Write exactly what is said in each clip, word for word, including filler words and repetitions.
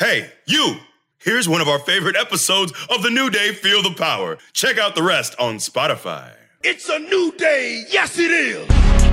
Hey, you! Here's one of our favorite episodes of The New Day, Feel the Power. Check out the rest on Spotify. It's a new day! Yes, it is!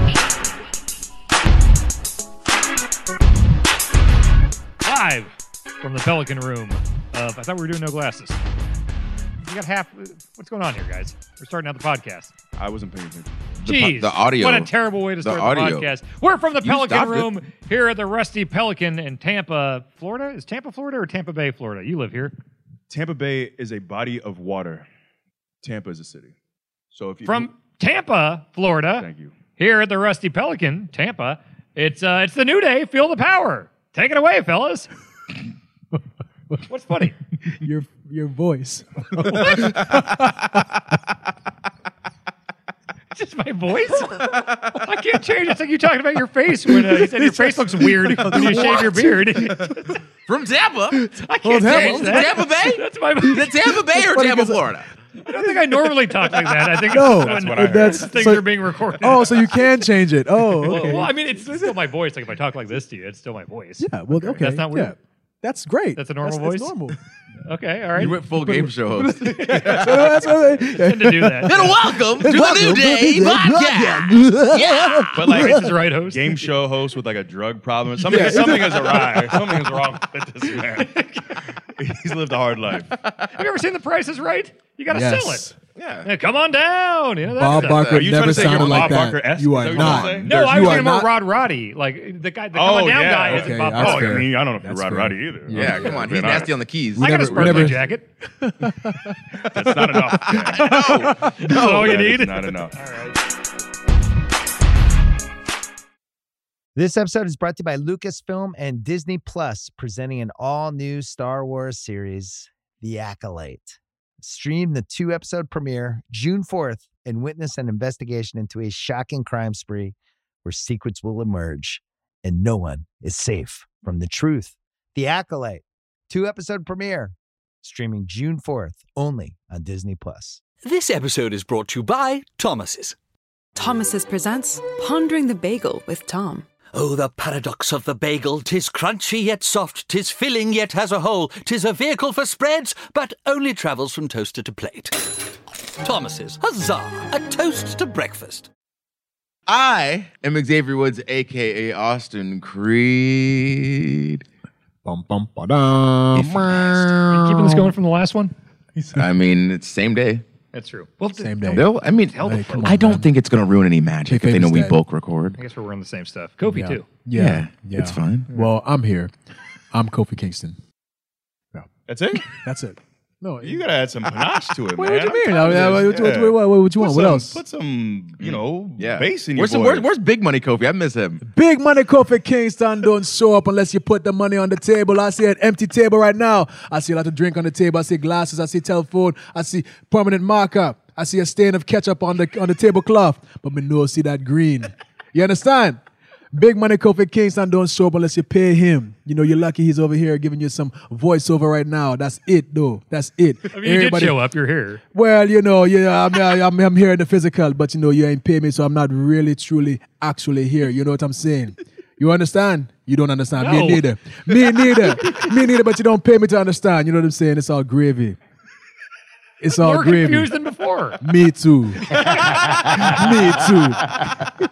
Live from the Pelican Room of, I thought we were doing no glasses. You got half, what's going on here, guys? We're starting out the podcast. I wasn't paying attention. Jeez, the audio. What a terrible way to start the, the podcast. We're from the You Pelican Room it. here at the Rusty Pelican in Tampa, Florida. Is Tampa, Florida or Tampa Bay, Florida? You live here. Tampa Bay is a body of water. Tampa is a city. So if you From Tampa, Florida. Thank you. Here at the Rusty Pelican, Tampa. It's uh, it's the New Day, Feel the Power. Take it away, fellas. What's funny? Your your voice. Just my voice? I can't change it. It's like you talking about your face when uh, you said your face looks weird when you shave your beard. From Tampa? I can't Well, change that. Tampa Bay? That's my. The Tampa Bay or Tampa, Florida? I don't think I normally talk like that. I think No, it's that's when what I heard. that's things so, are being recorded. Oh, so you can change it. Oh, well, okay. well, I mean, it's still my voice. Like if I talk like this to you, it's still my voice. yeah, well, okay. That's not weird. Yeah. That's great. That's a normal that's, voice? That's normal. Okay, all right. You went full game show host. So that's what I tend to do that. Then welcome to the Welcome New to Day the New Day podcast. Yeah. But like, this is the right host. game show host with like a drug problem. Something, Yeah. something is awry. Something is wrong with this man. He's lived a hard life. Have you ever seen The Price is Right? You got to Yes. sell it. Yeah. Yeah, come on down. You know that Bob stuff. Barker Are you trying never to say you're sounded like Bob that. Barker-esque? You Is are that what not. you're saying? No, I you was are talking about not. Rod Roddy. Like the guy, the come Oh, on down yeah. guy Okay, isn't Bob that's Oh, Barker. fair. I mean, I don't know if That's you're Rod fair. Roddy either. Yeah, come on. He's Being nasty honest. on the keys. I got a never- we Sparkly never- jacket. That's not enough. no. That's all you That is need. not enough. All right. This episode is brought to you by Lucasfilm and Disney Plus, presenting an all-new Star Wars series, The Acolyte. Stream the two-episode premiere June fourth and witness an investigation into a shocking crime spree where secrets will emerge and no one is safe from the truth. The Acolyte, two-episode premiere, streaming June fourth, only on Disney Plus. This episode is brought to you by Thomas's. Thomas's presents Pondering the Bagel with Tom. Oh, the paradox of the bagel. 'Tis crunchy yet soft, 'tis filling yet has a hole. 'Tis a vehicle for spreads, but only travels from toaster to plate. Thomas's, huzzah, a toast to breakfast. I am Xavier Woods, a k a. Austin Creed. Bum, bum, ba-dum. Are you keeping this going from the last one? I mean, it's same day. That's true. Well, Same day. They'll, I mean, Tell the Hey, folks. come on, I don't man. think it's going to ruin any magic if they know Kayfabe we is dead. bulk record. I guess we're on the same stuff. Kofi Yeah. too. Yeah, Yeah, yeah. it's fine. Well, I'm here. I'm Kofi Kingston. That's it? That's it. No, You got to add some panache to it, What, man. what you I'm mean? tired I mean, of what, this. what, Yeah. what, what, what you Put want? What some- else? Put some, you know, Yeah. bass in your where's, some, voice. where's, where's Big Money Kofi? I miss him. Big money Kofi Kingston don't show up unless you put the money on the table. I see an empty table right now. I see a lot of drink on the table. I see glasses. I see telephone. I see permanent marker. I see a stain of ketchup on the on the tablecloth. But me no see that green. You understand? Big money Kofi Kingston don't show up unless you pay him. You know, you're lucky he's over here giving you some voiceover right now. That's it, though. That's it. I mean, you did show up. You're here. Well, you know, yeah, I'm, I'm, I'm here in the physical, but you know, you ain't pay me, so I'm not really, truly, actually here. You know what I'm saying? You understand? You don't understand. No. Me neither. Me neither. Me neither, but you don't pay me to understand. You know what I'm saying? It's all gravy. It's all More gravy. confused than before. Me too. Me too.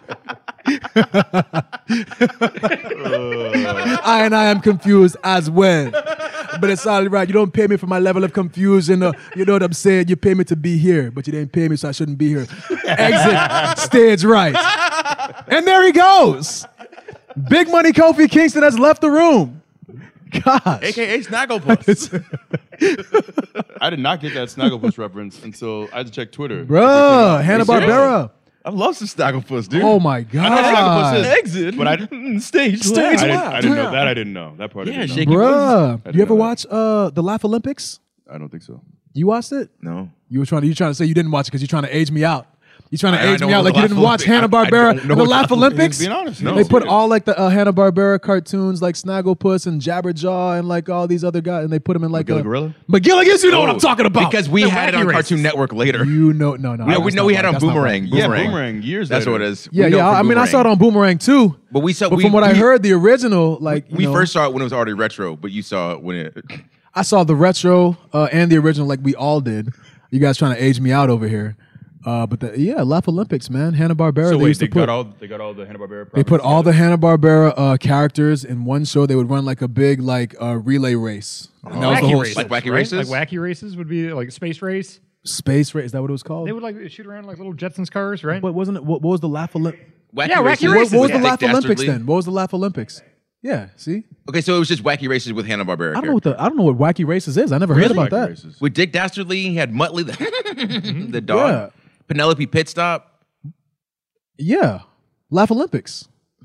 I and I am confused as well. But it's all right. You don't pay me for my level of confusion. Uh, you know what I'm saying? You pay me to be here, but you didn't pay me, so I shouldn't be here. Exit stage right. And there he goes. Big money Kofi Kingston has left the room. Gosh. A K A Snagglepuss. I did not get that Snagglepuss reference until I had to check Twitter. Bruh, Hanna-Barbera. I love some Snagglepuss, dude. Oh my I know Snagglepuss God. is Exit. but I didn't Stage I left. didn't, I didn't know that. I didn't know that part. I Yeah, didn't know. shake your Bruh, I you didn't ever know that. watch uh, the Laugh Olympics? I don't think so. You watched it? No. You were trying to you trying to say you didn't watch it because you're trying to age me out. You trying to I- I age don't me know out like the you didn't Laugh watch Olympics. I- I Hanna-Barbera don't and know the what Laugh the- Olympics? Being honest, no. They put all like the uh, Hanna-Barbera cartoons like Snagglepuss and Jabberjaw and like all these other guys, and they put them in like McGillicuddy a Gorilla? McGillicuddy, you know what I'm talking about. Because we The had it Wacky on Races. Cartoon Network later. You know, no, no. No, that's we know not we right. had it on That's not Boomerang. right. Yeah, Boomerang. Boomerang. Years That's later. what it is. Yeah, We know yeah. from I mean, I saw it Boomerang. on Boomerang too. But we saw. But we, from what I we- heard, the original, like you we know, first saw it when it was already retro. But you saw it when it. I saw the retro uh, and the original, like we all did. You guys trying to age me out over here. Uh, but the, yeah, Laugh Olympics, man. Hanna-Barbera. So they wait, used they to put got all they got all the Hanna-Barbera. they put properties all the together? Hanna-Barbera uh, characters in one show. They would run like a big like uh, relay race. And that was the Wacky whole races, Like Wacky right? Races? Like wacky races would be like a space race. space race. Is that what it was called? They would like shoot around like little Jetsons cars, right? But wasn't it? What, what was the Laugh Olympics? Wacky Yeah, Wacky Races. What, Races, what was yeah. the Laugh Dick Olympics Dastardly. then? What was the Laugh Olympics? Yeah, see, Okay, so it was just Wacky Races with Hanna-Barbera. I don't know what the I don't know what Wacky Races is. I never heard about Wacky that. Races. With Dick Dastardly, he had Muttley, the, the dog. Yeah. Penelope Pitstop. Yeah, Laugh Olympics.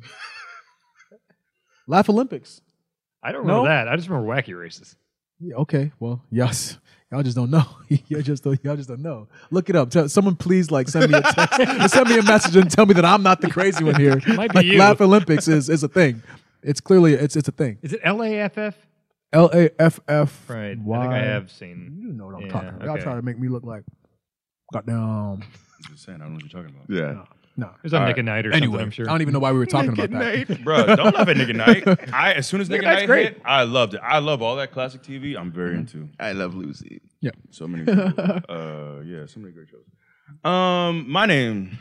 Laugh Olympics. I don't remember No? that. I just remember wacky races. Yeah, okay, well, yes, y'all just don't know. y'all just don't, y'all just don't know. Look it up. Tell, someone please like send me a text, or send me a message and tell me that I'm not the crazy one here. Might be Like, you. Laugh Olympics is is a thing. It's clearly it's it's a thing. Is it L A F F? L A F F. Right. I Y. think I have seen. You know what I'm Yeah, talking about. Y'all okay. trying to make me look like goddamn. I'm just saying, I don't know what you're talking about. Yeah. No. It was on All Nick right. at Night or Anyway, something, I'm sure. I don't even know why we were talking about that. Bro, don't laugh at Nick at Night. I as soon as Nick Nick at at Night's Night great. hit, I loved it. I love all that classic T V. I'm very into. I love Lucy. Yeah. So many. uh, yeah, so many great shows. Um, my name.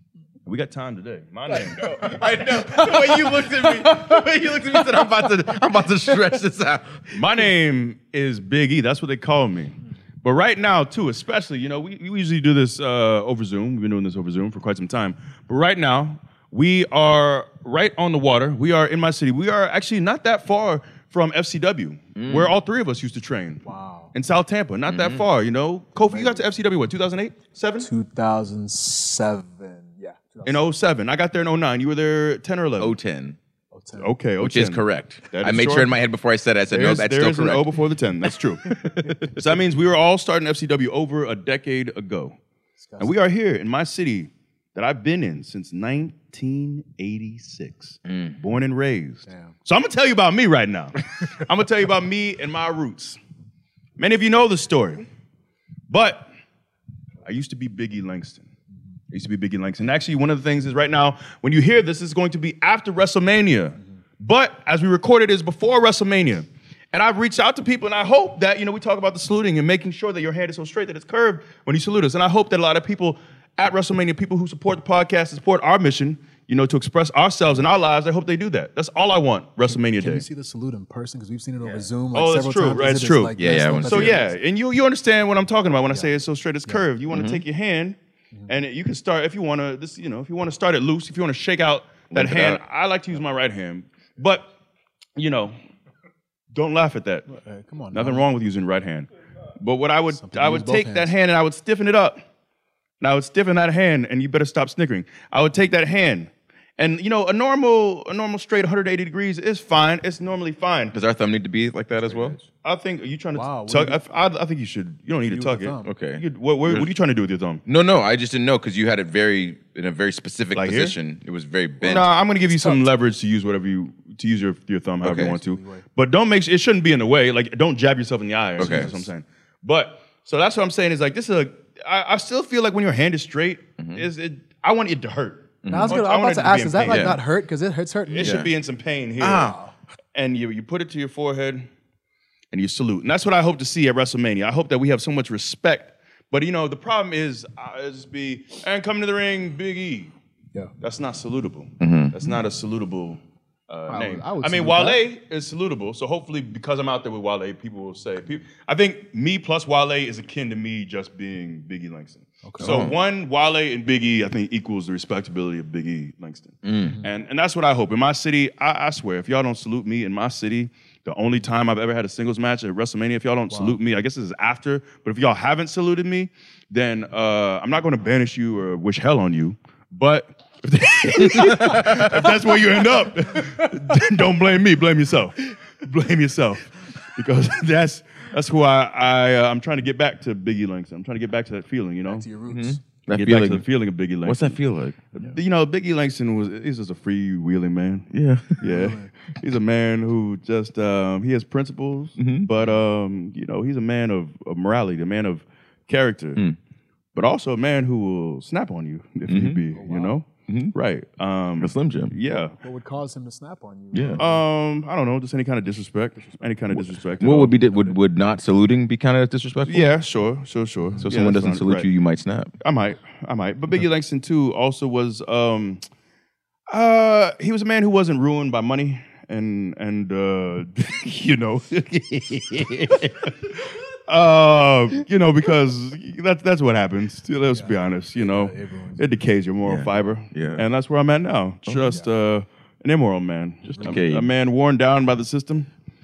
We got time today. My name. I know. The way you looked at me, the way you looked at me said, I'm about to, I'm about to stretch this out. My name is Big E. That's what they call me. But right now, too, especially, you know, we, we usually do this uh, over Zoom. We've been doing this over Zoom for quite some time. But right now, we are right on the water. We are in my city. We are actually not that far from F C W, where all three of us used to train. Wow. In South Tampa. Not that far, you know. Kofi, you got to F C W, what, two thousand eight? seven? two thousand seven. Yeah. In oh seven. I got there in oh nine. You were there ten or eleven? oh ten, Okay, oh ten. which is correct. That I is made short. sure in my head before I said it, I said, no, There's, that's there's still an O correct. before the ten. That's true. So that means we were all starting F C W over a decade ago. And we are here in my city that I've been in since nineteen eighty-six. Born and raised. So I'm going to tell you about me right now. I'm going to tell you about me and my roots. Many of you know the story. But I used to be Biggie Langston. I used to be Biggie Langston. Actually, one of the things is right now, when you hear this, it's going to be after WrestleMania. But as we recorded, it is before WrestleMania. And I've reached out to people, and I hope that, you know, we talk about the saluting and making sure that your hand is so straight that it's curved when you salute us. And I hope that a lot of people at WrestleMania, people who support the podcast, support our mission, you know, to express ourselves and our lives, I hope they do that. That's all I want, WrestleMania Can Day. we see the salute in person? Because we've seen it over Zoom like Oh, that's several true, times. right, Is it's it true. like Yeah, this? yeah, I Like, wanna that's So see it. yeah, and you you understand what I'm talking about when I say it's so straight, it's curved. You want to take your hand, and you can start if you want to. This, you know, if you want to start it loose, if you want to shake out that Limp it hand. out. I like to use my right hand, but you know, don't laugh at that. Hey, come on. Nothing now. wrong with using right hand. But what I would people I use would both take that hands. hand and I would stiffen it up. And I would stiffen that hand, and you better stop snickering. I would take that hand. And you know, a normal, a normal straight one hundred eighty degrees is fine. It's normally fine. Does our thumb need to be like that as well? I think, are you trying to Wow, what tuck? do you- I, I, I think you should, you don't need to You tuck with it. the thumb. Okay. You could- what, what, what are you trying to do with your thumb? No, no, I just didn't know because you had it very in a very specific Like here? position. It was very bent. No, I'm going to give you some leverage to use whatever you, to use your, your thumb however Okay. you want to. But don't make, it shouldn't be in the way. Like, don't jab yourself in the eye or something. Okay. That's what I'm saying. But, so that's what I'm saying is like, this is a, I, I still feel like when your hand is straight, is it, I want it to hurt. Now, I was, gonna, I I was want about it to to be ask, in is that pain. like Yeah. not hurt? Because it hurts hurting. It me. should be in some pain here. Ow. And you, you put it to your forehead and you salute. And that's what I hope to see at WrestleMania. I hope that we have so much respect. But, you know, the problem is, uh, it'll just be, and coming to the ring, Big E. Yeah. That's not salutable. That's not a salutable uh, would- name. I would mean, salute Wale that. is salutable. So hopefully, because I'm out there with Wale, people will say, people, I think me plus Wale is akin to me just being Biggie Langston. Okay. So one, Wale and Biggie, I think, equals the respectability of Biggie Langston. And and that's what I hope. In my city, I, I swear, if y'all don't salute me in my city, the only time I've ever had a singles match at WrestleMania, if y'all don't salute me, I guess this is after, but if y'all haven't saluted me, then uh, I'm not going to banish you or wish hell on you. But if, if that's where you end up, then don't blame me. Blame yourself. Blame yourself, because that's that's who I I uh, I'm trying to get back to Biggie Langston. I'm trying to get back to that feeling, you know. To your roots. That Get back to feeling. the feeling of Biggie Langston. What's that feel like? You know, Biggie Langston was he's just a freewheeling man. Yeah. Yeah. He's a man who just um, he has principles, Mhm. but um, you know, he's a man of, of morality, a man of character, Mm. but also a man who will snap on you if Mhm. need be. You know, Mhm. right? Um, A Slim Jim. yeah. What would cause him to snap on you? Yeah. Um, I don't know, just any kind of disrespect, any kind of disrespect. at What all. would be di- would would not saluting be kind of disrespectful? Yeah, sure, sure, sure. So if Yeah, someone that's doesn't fine, salute right. you, you might snap. I might, I might. But Biggie Langston too also was um uh he was a man who wasn't ruined by money and and uh you know uh you know because that's that's what happens. Let's be honest, you know. It decays your moral Yeah. fiber. Yeah. And that's where I'm at now. Just uh an immoral man. Just a, decayed. a man worn down by the system.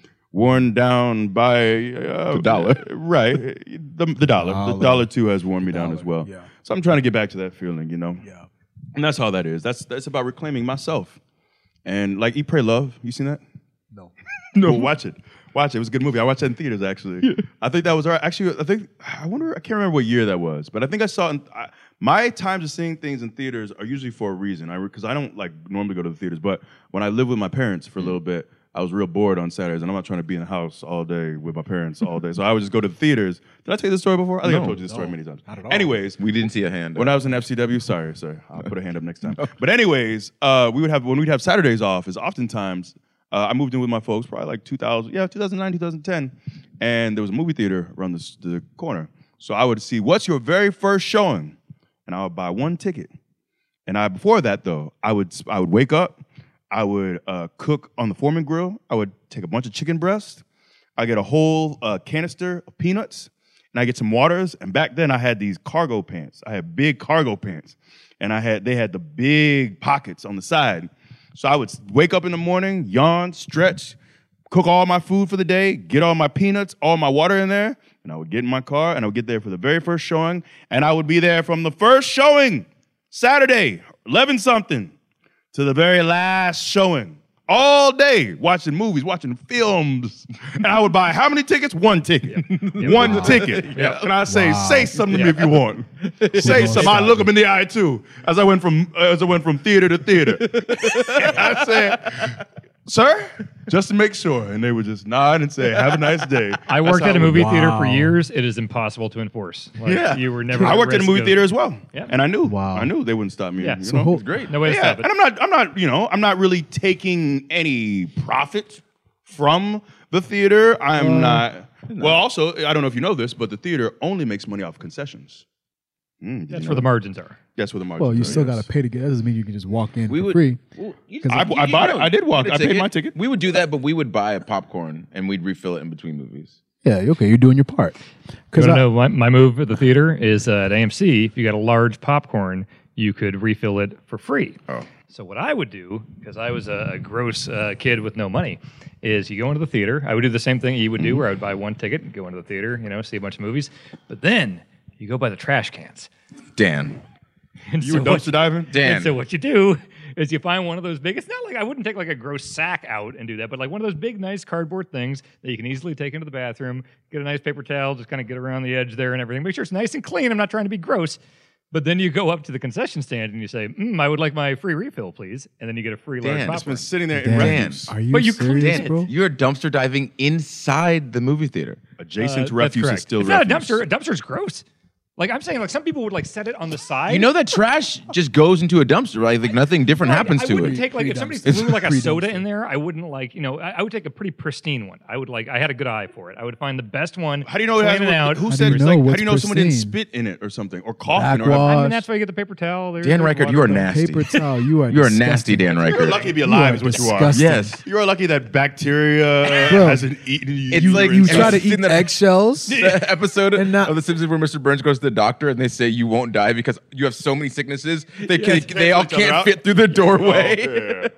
Worn down by uh, The dollar. right? The, the dollar, the Dollar. dollar too has worn me down as well. yeah. So I'm trying to get back to that feeling, you know. Yeah. And that's all that is. That's that's about reclaiming myself. And like Eat, Pray, Love. You seen that? No. No. Well, watch it. Watch it. It was a good movie. I watched it in theaters actually. I think that was our actually. I think I wonder. I can't remember what year that was, but I think I saw. It in, I, my times of seeing things in theaters are usually for a reason. I because I don't like normally go to the theaters, but when I lived with my parents for a little bit, I was real bored on Saturdays, and I'm not trying to be in the house all day with my parents all day. So I would just go to the theaters. Did I tell you this story before? I think I No. told you this story many times. not at all. Anyways, We didn't see a hand. when I was in F C W, sorry, sorry, I'll put a hand up next time. But anyways, uh, we would have when we'd have Saturdays off. Is oftentimes uh, I moved in with my folks, probably like two thousand, yeah, two thousand nine, two thousand ten, and there was a movie theater around the, s- the corner. So I would see what's your very first showing, and I would buy one ticket. And I before that though, I would s- I would wake up, I would uh, cook on the Foreman grill. I would take a bunch of chicken breast. I get a whole uh, canister of peanuts, and I get some waters. And back then, I had these cargo pants. I had big cargo pants, and I had they had the big pockets on the side. So I would s- wake up in the morning, yawn, stretch, cook all my food for the day, get all my peanuts, all my water in there, and I would get in my car, and I would get there for the very first showing, and I would be there from the first showing, Saturday, eleven something, to the very last showing. All day watching movies, watching films. And I would buy how many tickets? One ticket. One ticket. And I say, Wow. say something to me if you want. Say something. I look them in the eye too. As I went from as I went from theater to theater. And I said, sir, just to make sure. And they would just nod and say, have a nice day. I That's worked how at a it would movie be. theater for Wow. years. It is impossible to enforce. Like, Yeah. you were never. I at worked in a risk movie of- theater as well. Yeah. And I knew. Wow. I knew they wouldn't stop me. Yeah. You So know? who- It's great. No way to yeah. stop it. And I'm not, I'm not, you know, I'm not really taking any profit from the theater. I'm not. Well, also, I don't know if you know this, but the theater only makes money off concessions. Mm, did That's you where know the margins are. That's where the margins Well, you are, still yes. got to pay to get. That doesn't mean you can just walk in We for would- free. Well, you- I- I bought it. I did walk. get a I paid ticket. my ticket. We would do that, but we would buy a popcorn and we'd refill it in between movies. Yeah, okay, you're doing your part. You Because want to know my, my move at the theater is uh, at A M C. If you got a large popcorn, you could refill it for free. Oh. So what I would do, because I was a, a gross uh, kid with no money, is you go into the theater. I would do the same thing you would do, where I would buy one ticket and go into the theater, you know, see a bunch of movies. But then you go by the trash cans. Dan. And You so were what- dumpster diving? Dan. And so what you do is you find one of those big, it's not like I wouldn't take like a gross sack out and do that, but like one of those big, nice cardboard things that you can easily take into the bathroom, get a nice paper towel, just kind of get around the edge there and everything. Make sure it's nice and clean. I'm not trying to be gross. But then you go up to the concession stand and you say, mm, I would like my free refill, please. And then you get a free large Dan, It's popcorn. been sitting there Dan, in refuse. are you But you serious, clean it. bro? You're dumpster diving inside the movie theater. Adjacent Uh, to that's refuse is correct. still it's refuse. not a dumpster. A dumpster's gross. Like I'm saying, like some people would like set it on the side. You know that trash just goes into a dumpster, right? Like nothing different No, I- happens I to wouldn't it. take like if somebody Pre-dumpster. threw like a Pre-dumpster. soda in there, I wouldn't like you know I, I would take a pretty pristine one. I would like I had a good eye for it. I would find the best one. How do you know it has? clean it out. Who How do said you it's know like? How what's do you know someone didn't pristine? spit in it or something or cough in it? Or Backwash. I mean that's why you get the paper towel. There's Dan there's Reichert, water you are bill. nasty. Paper towel, you are You are disgusting. nasty, Dan You're Reichert. lucky to be You alive, are is what you are. disgusting. Yes. You're lucky that bacteria Bro, hasn't eaten you. it's You, like- you and try to it's in eat the- eggshells. The episode And not- of The Simpsons where Mister Burns goes to the doctor and they say you won't die because you have so many sicknesses they can, Yes, they all cancel each other can't out. fit through the doorway. Oh, yeah.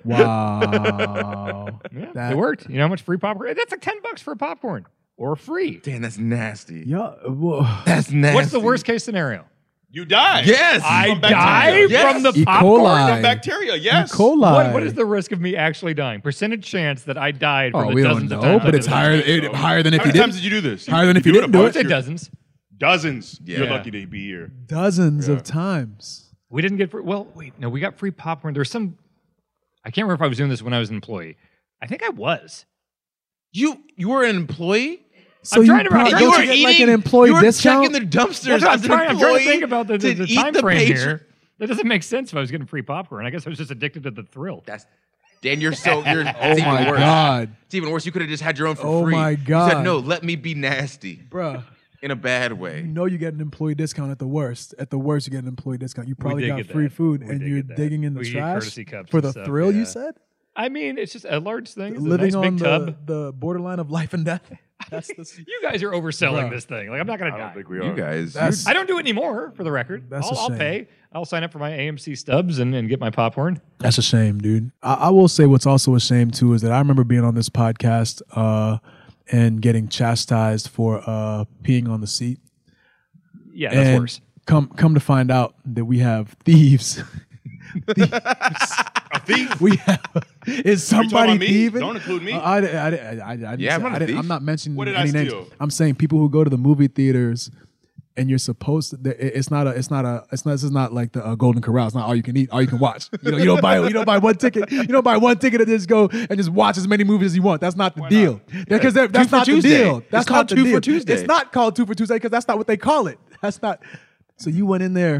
Wow. Yeah, That- it worked. You know how much free popcorn? That's like ten bucks for a popcorn or free. Dan, that's nasty. Yeah, whoa. That's nasty. What's the worst case scenario? You die. Yes. I From die bacteria. Yes. from the E. popcorn. coli. From bacteria, yes. E. coli. What, what is the risk of me actually dying? Percentage chance that I died from Oh, the we don't dozens of know, times. but I it's did higher, that. it, higher than if How you many times didn't. did you do this? Higher than if you do it didn't a do bunch? I it. say dozens. Dozens. Yeah. You're lucky to be here. Dozens Yeah. of times. We didn't get free. Well, wait, no, we got free popcorn. There was some. I can't remember if I was doing this when I was an employee. I think I was. You you were an employee? I'm trying to probably- remember. don't you were get, eating like an employee you were discount? checking the dumpsters That's what I'm as an trying, I'm trying to employee think about the, the, to the eat time the frame page. here. That doesn't make sense if I was getting free popcorn. I guess I was just addicted to the thrill. That's Dan, you're so you're Oh it's even my worse. God. It's even worse. You could have just had your own for Oh free. my You God. said no, let me be nasty Bruh. in a bad You way. know you get an employee discount at the worst. At the worst, you get an employee discount. You probably did got get free that. food, We and did you're get that. digging in the We get trash courtesy cups for and the stuff, thrill. yeah. You said I mean, it's just a large thing. It's living a nice on big the, tub. the borderline of life and death. That's the. You guys are overselling Bruh. this thing. Like I'm not gonna I die. don't think we are. You guys, That's- I don't do it anymore, for the record. That's a I'll, I'll shame. pay. I'll sign up for my A M C stubs and, and get my popcorn. That's a shame, dude. I, I will say what's also a shame too is that I remember being on this podcast uh, and getting chastised for uh, peeing on the seat. Yeah, that's and worse. Come come to find out that we have thieves. thieves. A thief? We have is somebody about me? thieving? Don't include me. Uh, I, I, I, I, I, didn't Yeah, I'm say- not a I didn't- thief. I'm not mentioning What did I any names. steal? I'm saying people who go to the movie theaters and you're supposed to. it- It's not a. It's not a. It's not. This is not like the uh, Golden Corral. It's not all you can eat, all you can watch. You know, you don't buy. You don't buy one ticket. You don't buy one ticket and just go and just watch as many movies as you want. That's not the deal. Because that's Two for not the Tuesday. deal. That's It's not called the Two deal. for Tuesday. It's not called Two for Tuesday because that's not what they call it. That's not. So you went in there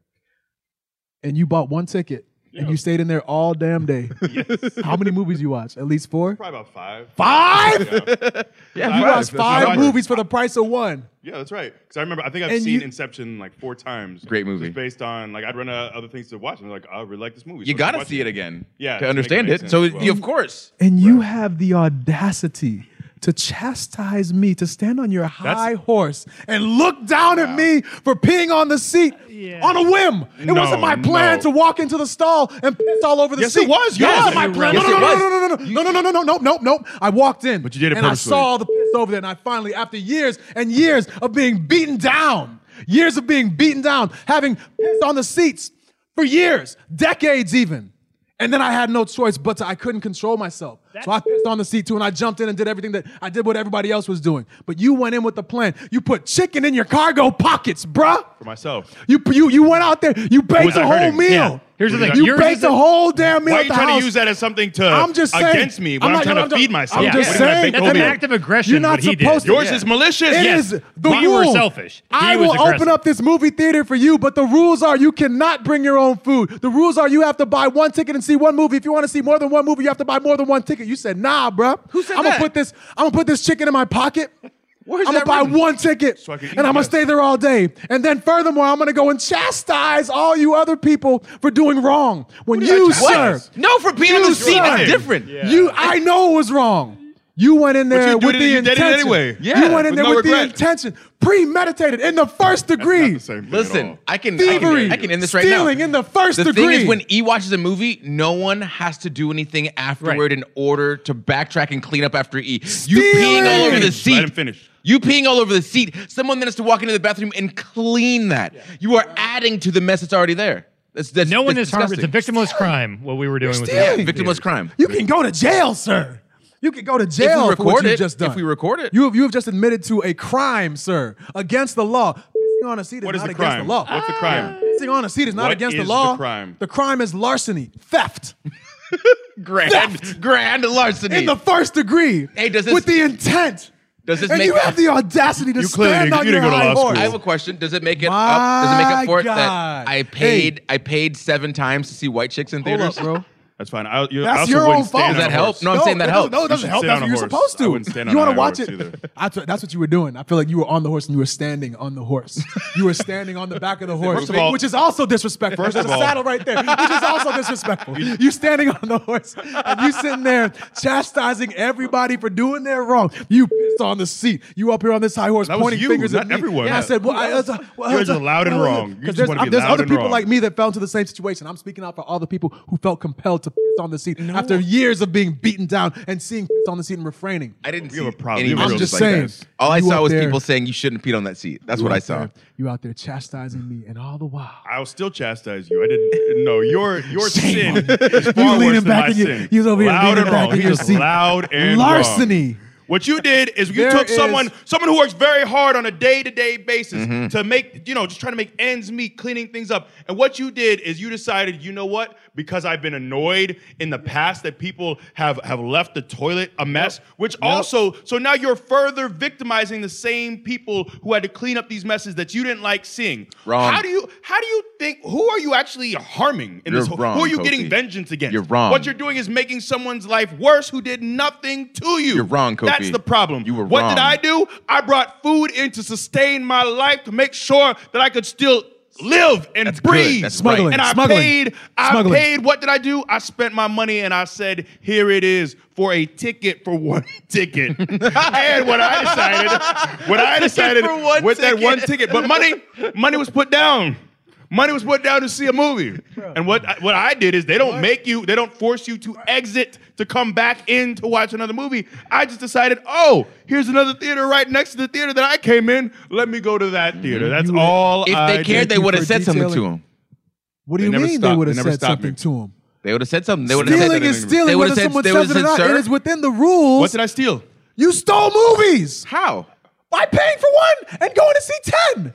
and you bought one ticket. And you stayed in there all damn day. How many movies you watch? At least four? Probably about five. Five? Yeah, yeah, You Five. watched That's five right. movies for the price of one. Yeah, that's right. Because I remember, I think I've And seen you- Inception like four times. Great movie. Just based on, like, I'd run out of other things to watch. And I'm like, I really like this movie. you so got let's to see watch it again. Yeah, to to make understand it make it. sense So as well. you, of course, And you have the audacity to chastise me, to stand on your high horse and look down at me for peeing on the seat Yeah. on a whim. It No, wasn't my plan no. to walk into the stall and piss all over the Yes, seat. it was. It Yes, wasn't my it plan. was. No, no, Yes, no, it no, no, no, no, no, no, no, no, no, no, no. I walked in, But you did it and I purposefully. saw the piss over there, and I finally, after years and years of being beaten down, years of being beaten down, having pissed on the seats for years, decades even. And then I had no choice but to, I couldn't control myself. So I pissed on the seat too, and I jumped in and did everything that I did what everybody else was doing. But you went in with the plan. You put chicken in your cargo pockets, bruh. For myself. You you you went out there. You baked was a I whole hurting? meal. Yeah. Here's the thing. You Yours baked is a a- whole damn meal Why are at you the trying house. to use that as something to I'm just saying, against me when I'm, not- trying I'm to feed just- myself? I'm Yeah. just Yeah. saying. Baked That's oatmeal. an act of aggression. You're not what he did. supposed to. Yours Yeah. is malicious. It Yeah. is the You rule. were selfish. I He was will aggressive. open up this movie theater for you, but the rules are you cannot bring your own food. The rules are you have to buy one ticket and see one movie. If you want to see more than one movie, you have to buy more than one ticket. You said, nah, bruh. Who said I'm that? gonna put this. I'm gonna put this chicken in my pocket. Where's I'm gonna that buy written? one ticket, So I can eat, and I'm gonna yes. stay there all day. And then, furthermore, I'm gonna go and chastise all you other people for doing wrong. When did I you, chastise? sir, no, for being on You the seat suck. is different. Yeah. you, I know it was wrong. You went in there you with did the it- you did it intention. anyway. Yeah, you went in with there no with regret. the intention, premeditated in the first degree. Not the same thing at Listen, all. I can, I Thievery, can I can end this right now. stealing in the first The degree. thing is, when E watches a movie, no one has to do anything afterward in order to backtrack and clean up after E. You peeing all over the Finish. Let seat. him finish. You peeing all over the seat. Someone then has to walk into the bathroom and clean that. You are adding to the mess that's already there. That's, that's No one that's is harmed. It's a disgusting. victimless crime. What we were doing with stealing. the Yeah, victimless crime. You can go to jail, sir. You can go to jail If we for what record you've it, just done. if we record it. you have, you have just admitted to a crime, sir, against the law. Pissing on a seat is What is not the against crime? the law. What's the crime? Pissing on a seat is not What against the is law. the crime? The crime is larceny, theft, Grand, Theft. grand larceny. in the first degree. Hey, does this- with the intent? Does this and make you have the audacity to You clearly stand didn't- on you your didn't go to high law horse. I have a question. Does it make it My up? Does it make up for it God. that I paid I paid seven times to see White Chicks in Hold theaters? up, bro. That's fine. I, you, I That's also your wouldn't own fault. stand Does on that a help? horse. No, I'm saying that it helps. doesn't- No, it doesn't should help. sit That's on what a you're horse. supposed I to. wouldn't stand on You a want to high watch horse it? either. I th- that's what you were doing. I feel like you were on the horse and you were standing on the horse. You were standing on the back of the horse, First of all- which is also disrespectful. First There's of a all- saddle right there, which is also disrespectful. You standing on the horse and you sitting there chastising everybody for doing their wrong. You pissed on the seat. You up here on this high horse That was pointing you, fingers not at me. everyone. And I said, well, I, uh, well, You're just loud and wrong. You Because just there's, wanna be there's loud other and people wrong. like me that fell into the same situation. I'm speaking out for all the people who felt compelled to piss on the seat after years of being beaten down and seeing piss on the seat and refraining. I didn't You see have a problem. any You have a I'm videos just like saying. that. All I you saw up was there- people saying you shouldn't pee on that seat. That's You what I out saw. there- You out there chastising me, and all the while, I'll still chastise you. I didn't. No, your your Shame sin on you. is You far leaning worse than back my in your- sin. you was over here loud leaning and back wrong. in You're your just seat. loud and larceny. What you did is you There took is- someone someone who works very hard on a day-to-day basis Mm-hmm. to make, you know, just trying to make ends meet, cleaning things up. And what you did is you decided, you know what? Because I've been annoyed in the past that people have, have left the toilet a mess, which also, so now you're further victimizing the same people who had to clean up these messes that you didn't like seeing. Wrong. How do you how do you think, who are you actually harming in You're this whole, wrong, who are you Kofi. getting vengeance against? You're wrong. What you're doing is making someone's life worse who did nothing to you. You're wrong, Kofi. That's the problem. You were what wrong. did I do? I brought food in to sustain my life to make sure that I could still live and That's good. breathe. That's Smuggling. right. And I Smuggling. paid, I Smuggling. paid, what did I do? I spent my money and I said, here it is for a ticket for one ticket. And what I decided, what I decided for one with that ticket. one ticket, but money, money was put down. Money was put down to see a movie. And what I, what I did is they don't make you, they don't force you to exit to come back in to watch another movie. I just decided, oh, here's another theater right next to the theater that I came in. Let me go to that theater. That's You- all If I they cared, did. they you would have for said something to detailing- him. What do They you never mean stopped- they would they have never said stopped something me. to him? They would have said something. They would have Stealing said is They stealing, would've whether said- someone they says would've it or said, not. "Sir?" It is within the rules. What did I steal? You stole movies How? by paying for one and going to see ten.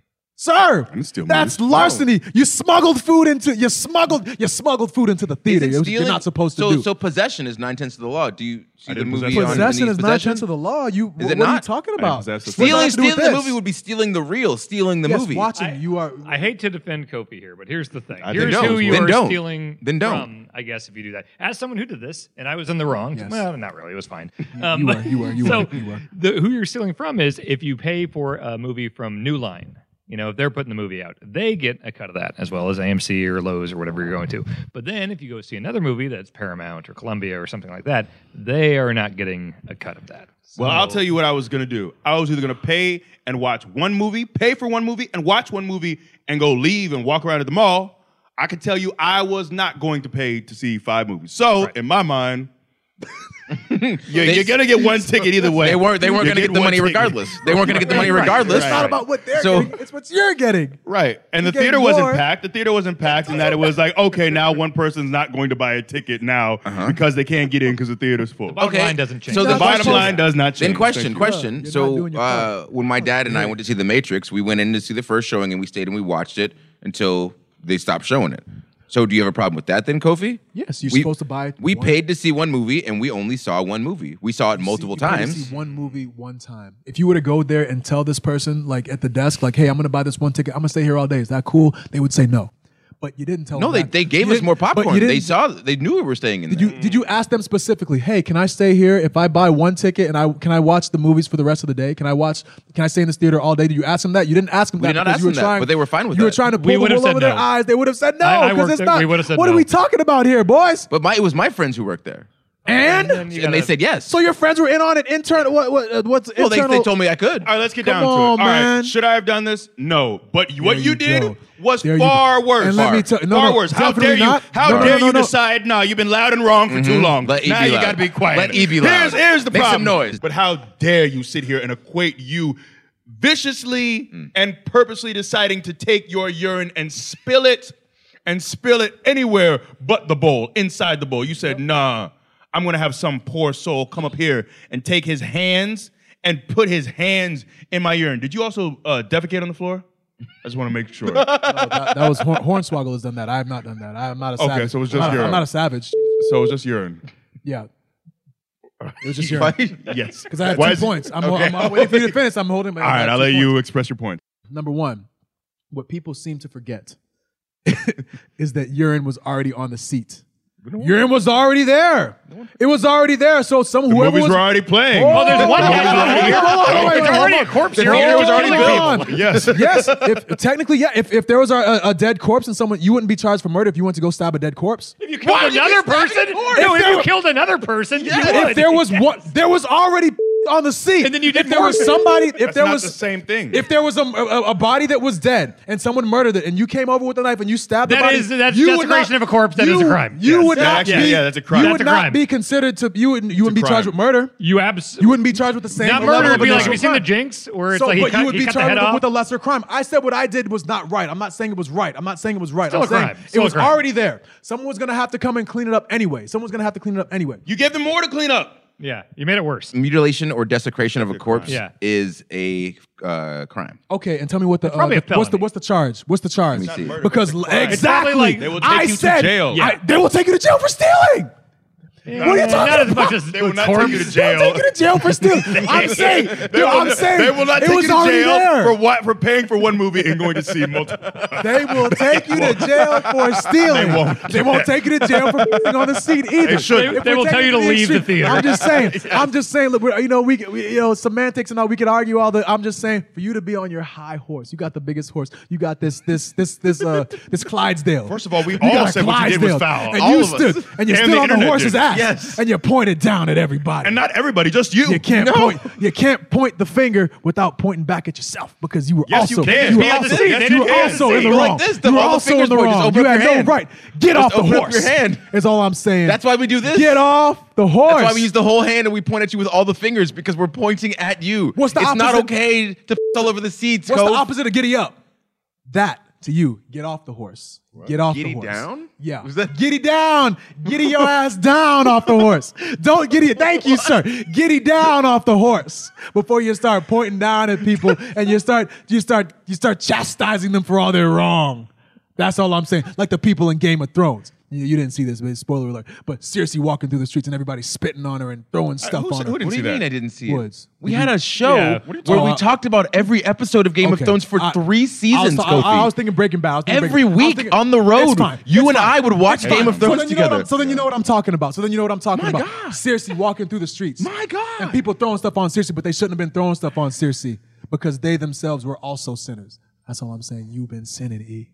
Sir, didn't steal that's movies. larceny. You smuggled food into you smuggled you smuggled food into the theater. Isn't You're stealing- not supposed to so, do. So possession is nine tenths of the law. Do you see the didn't movie possess on Possession Denise is nine tenths of the law. You Is what, it what are you not? talking I about? possess the What's that Stealing, have to do with stealing the this? movie would be stealing the reel, stealing the yes, movie. watching I- you are. I hate to defend Kofi here, but here's the thing. I Here's think who don't. you Then are don't. stealing Then don't. from, I guess, if you do that. As someone who did this, and I was in the wrong. Yes. Well, not really. It was fine. you were, you were, you so were, you were. The, who you're stealing from is if you pay for a movie from New Line. You know, if they're putting the movie out, they get a cut of that, as well as A M C or Lowe's or whatever you're going to. But then if you go see another movie that's Paramount or Columbia or something like that, they are not getting a cut of that. Well, I'll So- tell you what I was gonna do. I was either gonna pay and watch one movie, pay for one movie and watch one movie and go leave and walk around at the mall. I can tell you I was not going to pay to see five movies. So in my mind, you're, you're gonna get one ticket either way. They weren't. They weren't You're going to get getting the one money ticket. regardless. They weren't going to get the money Right, regardless. It's not about what they're So- getting. It's what you're getting. Right. And the You're theater getting wasn't more. packed. The theater wasn't packed, and that it was like, okay, now one person's not going to buy a ticket now because they can't get in because the theater's full. Bottom Okay. line doesn't change. So The the bottom question- line does not change. Then question, Thank you. question. You're not So doing your uh, part. when my dad and I went to see The Matrix, we went in to see the first showing and we stayed and we watched it until they stopped showing it. So do you have a problem with that then, Kofi? Yes, you're We- supposed to buy. We one- paid to see one movie and we only saw one movie. We saw it multiple you paid to times. see one movie one time. If you were to go there and tell this person, like at the desk, like, "Hey, I'm going to buy this one ticket. I'm going to stay here all day. Is that cool?" They would say no. But you didn't tell No, them they, that. they gave You us more didn't- but popcorn. you They didn't- saw, they knew we were staying in Did there. you did you ask them specifically? Hey, can I stay here if I buy one ticket and I can I watch the movies for the rest of the day? Can I watch? Can I stay in this theater all day? Did you ask them that? You didn't ask them We that did not because ask you were them that, trying. but they were fine with You were that. trying to We pull would the have wool said over their no. eyes. They would have said no I- I because worked it's there. not. We would have said what no. are we talking about here, boys? But my, it was my friends who worked there. And then you And they gotta- said yes. so your friends were in on it. Intern. What? What? uh, What's well, they, internal? they told me I could. All right, let's get Come down to it. on, All right, man. should I have done this? No. But what There you, you did go. was There you far go. worse. And let far, me tell- no, far no, worse. How definitely dare you? not. How No, no, dare no, you no. decide? No, you've been loud and wrong for too long. Let E now be you loud. got to be quiet. Let E be loud. Here's, here's the Make some problem. noise. But how dare you sit here and equate you viciously and purposely deciding to take your urine and spill it and spill it anywhere but the bowl, inside the bowl. You said, nah. I'm going to have some poor soul come up here and take his hands and put his hands in my urine. Did you also uh, defecate on the floor? I just want to make sure. that, that was Hor- Hornswoggle has done that. I have not done that. I am not a Okay, savage. so it was I'm just not, your- I'm not a savage. So it was just urine. Yeah. It was just your. Yes. Because I had Why two is it- points. I'm, Okay. I'm, I'm waiting for you to finish. I'm holding my. All right, I'll let you express your point. Number one, what people seem to forget is that urine was already on the seat. Urine was already there. It was already there. So some The whoever movies was. were already playing. Oh, there's one Hold guy on, out here. hold on, wait, It's wait, already hold a on. corpse The here. theater You're was already killing built. people. Yes. Yes, if, technically, yeah. If, if there was a, a, a dead corpse and someone, you wouldn't be charged for murder if you went to go stab a dead corpse. If you killed another person, no, If if there you were- killed another person, you If would. there was one, there was already on the seat. And then you did if there was more. somebody, if That's there not was the same thing. If there was a, a, a body that was dead and someone murdered it, and you came over with a knife and you stabbed That the body, is- that's you would desecration not- of a corpse. That you, is a crime. You Yes. would That not actually- be. yeah, that's a crime. You That's would a not crime. be considered to. You wouldn't. You wouldn't be crime. charged with murder. You abs. You wouldn't be charged with the same. Not level murder. of It'd be like initial have you seen the crime. Jinx, where it's So, like he but cut, you would he be cut the charged head with, off. with a lesser crime. I said what I did was not right. I'm not saying it was right. I'm not saying it was right. Still I'm a saying crime. it Still a was crime. already there. Someone was gonna have to come and clean it up anyway. Someone's gonna have to clean it up anyway. You gave them more to clean up. Yeah, you made it worse. mutilation or desecration of a corpse Yeah. is a uh, crime. Okay, and tell me what the, uh, Probably a the what's the felony. what's the charge? What's the charge? Let me see. murder, Because but it's a crime. exactly, It's probably like- They will take I you to said jail. I- they will take you to jail for stealing. What are you talking Not as about? much as They will with not corpse. take you to They'll jail. take you to jail for stealing. I'm saying, They dude, will, I'm saying, they will not it take was you to already jail there. for what for paying for one movie and going to see multiple. They will take you to jail for stealing. They won't. They won't take you to jail for being on the seat either. They should. If They we're will tell taking you to it the leave the extreme- theater. I'm just saying. I'm just saying. Look, we're, you know, we, we, you know, semantics and all. We could argue all the. I'm just saying, for you to be on your high horse, you got the biggest horse. You got this, this, this, this, uh, this Clydesdale. First of all, we You all got a said what you did was Clydesdale. foul. And All you of us. stood, and you And stood the on the internet horse's did. ass, Yes. and you pointed down at everybody. And not everybody, just you. You can't No. point. You can't point the finger without pointing back at yourself because you were Yes, you also can. you were Be on the also, seat. Yes, you you were can. also in the Go wrong. like this, You the- were all the also fingers in the point. Just wrong. open You up had your no hand. right. Get Just off the open up horse. your hand. Is all I'm saying. That's why we do this. Get off the horse. That's why we use the whole hand and we point at you with all the fingers because we're pointing at you. What's the it's not opposite- okay to f- all over the seats. What's Cove. the opposite of giddy up? That to you. Get off the horse. Get off Giddy the horse. down? Yeah. Was that- Giddy down. Giddy your ass down off the horse. Don't giddy. Thank you, sir. Giddy down off the horse before you start pointing down at people and you start you start you start chastising them for all they're wrong. That's all I'm saying. Like the people in Game of Thrones. You, you didn't see this, but spoiler alert. But Cersei walking through the streets and everybody spitting on her and throwing stuff who on said- her. who didn't What do you see mean that? I didn't see Woods. it? We had a show Yeah. What are you where talking we about? talked about every episode of Game of Okay. Thrones for I- three I was, seasons, I, Kofi. I was thinking Breaking Bad. I was thinking Every Breaking- I was week thinking- on the It's road, fine. you It's and fine. I would watch It's Game fine. of Thrones so then you know what together. I'm, so then you know what I'm talking about. So then you know what I'm talking My about. God. Cersei walking through the streets. My God. And people throwing stuff on Cersei, but they shouldn't have been throwing stuff on Cersei because they themselves were also sinners. That's all I'm saying. You've been sinning, E.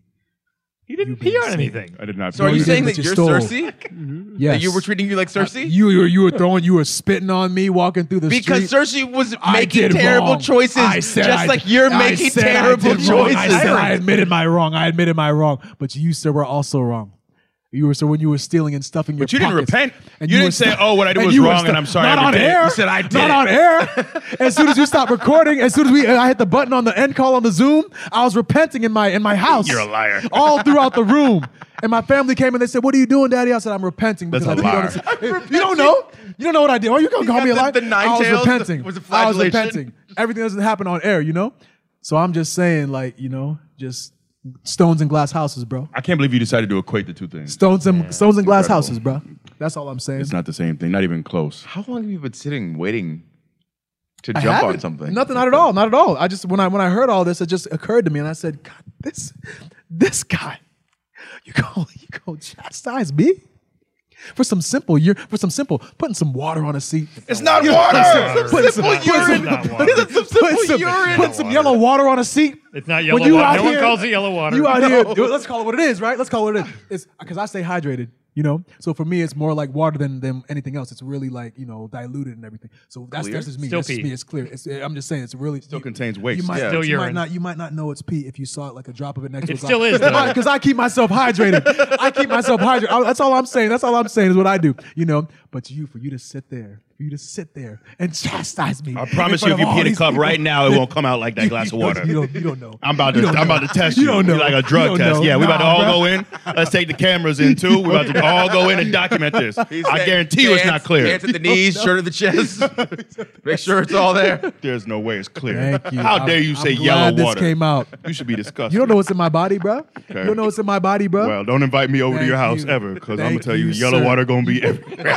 He didn't You've pee been on saying- anything. I did not. So are No, you you saying didn't, that but you're you stole. Cersei? Yes. That you were treating you like Cersei? You, you, were, you were throwing, you were spitting on me walking through the because street. Cersei was I making did terrible wrong. choices, I said just I- like you're I making said I terrible did wrong. choices. I said I admitted my wrong. I admitted my wrong. But you, sir, were also wrong. You were so when you were stealing and stuffing your But you didn't pockets, repent. and You were didn't say, stu- "Oh, what I did and was you were wrong, stu- and I'm sorry Not I on did it." air. You said, "I did Not it." on air. As soon as you stopped recording, as soon as we, I hit the button on the end call on the Zoom, I was repenting in my in my house. You're a liar. All throughout the room. And my family came and they said, "What are you doing, Daddy?" I said, "I'm repenting because That's I a did liar. it." You don't know. You don't know what I did. Oh, you gonna call got me a the- liar? the nine I was tails, repenting. was it I was flagellation? repenting. Everything doesn't happen on air, you know. So I'm just saying, like, you know, just stones and glass houses, bro. I can't believe you decided to equate the two things. Stones and stones and glass incredible. houses, bro. That's all I'm saying. It's not the same thing. Not even close. How long have you been sitting waiting to I jump on haven't. something? Nothing, not at all, not at all. I just when I when I heard all this, it just occurred to me, and I said, "God, this this guy, you go you go chastise me for some simple you for some simple putting some water on a seat. It's not You know, water. putting some, putting some, urine. Not water. putting some, putting some, urine. putting some yellow water on a seat. It's not yellow When you water. out No one here- calls it yellow water. You out here, let's call it what it is, right? Let's call it what it is. It's because I stay hydrated, you know. So for me, it's more like water than, than anything else. It's really like, you know, diluted and everything. So that's Clear? that's just me. Still that's just pee. me. It's clear. It's, I'm just saying, it's really Still you, contains waste. You might, Yeah. Still you might urine. not, you might not know it's pee if you saw it like a drop of it next to It its still eye. is, though. Because I keep myself hydrated. I keep myself hydrated. I- that's all I'm saying. That's all I'm saying is what I do, you know. But you, for you to sit there, for you to sit there and chastise me. I promise in you, front if you of all pee in a these cup people- right now, it won't come out like that glass of You don't- water. You don't, you don't know. I'm about to. You don't I'm know. about to test You you. don't know. Like a You drug don't test. know. Yeah, we about to Nah, all bro. go in. Let's take the cameras in too. We about to all go in and document this. I guarantee you, it's not clear. Hands at the knees, shirt at the chest. Make sure it's all there. There's no way it's clear. Thank you. How I'm- dare you I'm say glad yellow this water? came out. You should be disgusted. You don't know what's in my body, bro. Okay. You don't know what's in my body, bro. Well, don't invite me over to Thank your house you. ever, because I'm gonna Thank tell you, you, yellow sir. water gonna be everywhere.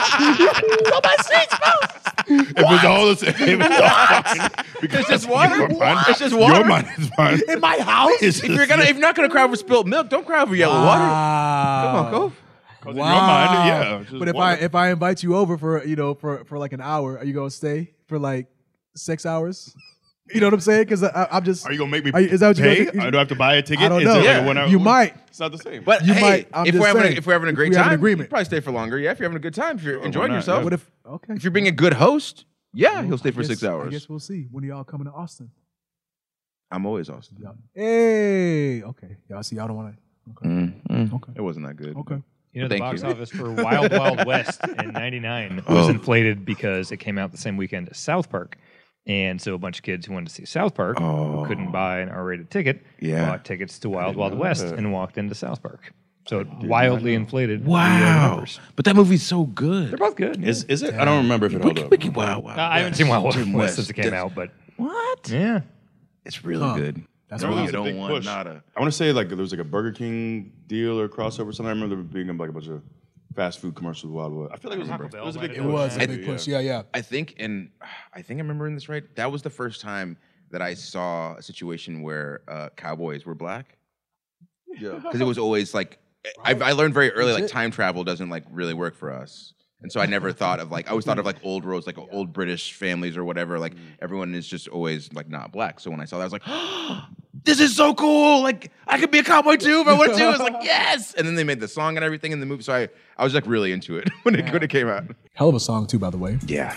If it's all the same, if it's all fine, because It's just water? you're fine. It's just water? Your mind is fine. in my house. It's If you're gonna, if you're not gonna cry over spilled milk, don't cry over yellow water. Come on, go. in your mind, yeah, it's just But if water. I if I invite you over for you know for for like an hour, are you gonna stay for like six hours? You know what I'm saying? Because I'm just. Are you gonna make me Are you- is that what you're pay? gonna do? I do have to buy a ticket. I don't Is know. it like Yeah. a one hour- You might. It's not the same. But You hey, might. I'm if just we're having, a, saying. if we're having a If great we have an time, agreement. you probably stay for longer. Yeah, if you're having a good time, if you're enjoying not? yourself. Yeah. What if? Okay. If you're being a good host, yeah, he'll stay I for guess- six I hours. guess we'll see when y'all coming to Austin. I'm always Austin. Y'all- Hey. Okay. Y'all see. Y'all don't want to. Okay. Okay. It wasn't that good. Okay. You know, the Thank box you. office for Wild Wild West in ninety-nine Oh. was inflated because it came out the same weekend as South Park. And so a bunch of kids who wanted to see South Park Oh. who couldn't buy an R-rated ticket Yeah. bought tickets to Wild Wild West and walked into South Park. So it wildly inflated. the, uh, Wow. numbers. But that movie's so good. They're both good. Is is it? I don't remember if it held up. Wiki, wow, wow. Uh, I haven't seen Wild West, Jim West since West. it came That's- out, but What? yeah. It's really Huh. good. That's There was wild. a don't big want push. nada. I want to say like there was like a Burger King deal or crossover or something. I remember there being like a bunch of fast food commercials with Wild West. I feel like it was, Taco a, Bell it was a might big have It push. was a Yeah. big push. Yeah, yeah. I think, and I think I'm remembering this right. That was the first time that I saw a situation where uh, cowboys were black. Yeah. Because it was always like, I, I learned very early, like Legit. time travel doesn't like really work for us. And so I never thought of like, I always thought of like old roads, like old British families or whatever. Like everyone is just always like not black. So when I saw that, I was like, oh, this is so cool. Like I could be a cowboy too if I wanted to. I was like, yes. And then they made the song and everything in the movie. So I, I was like really into it when it, when it came out. Hell of a song too, by the way. Yeah.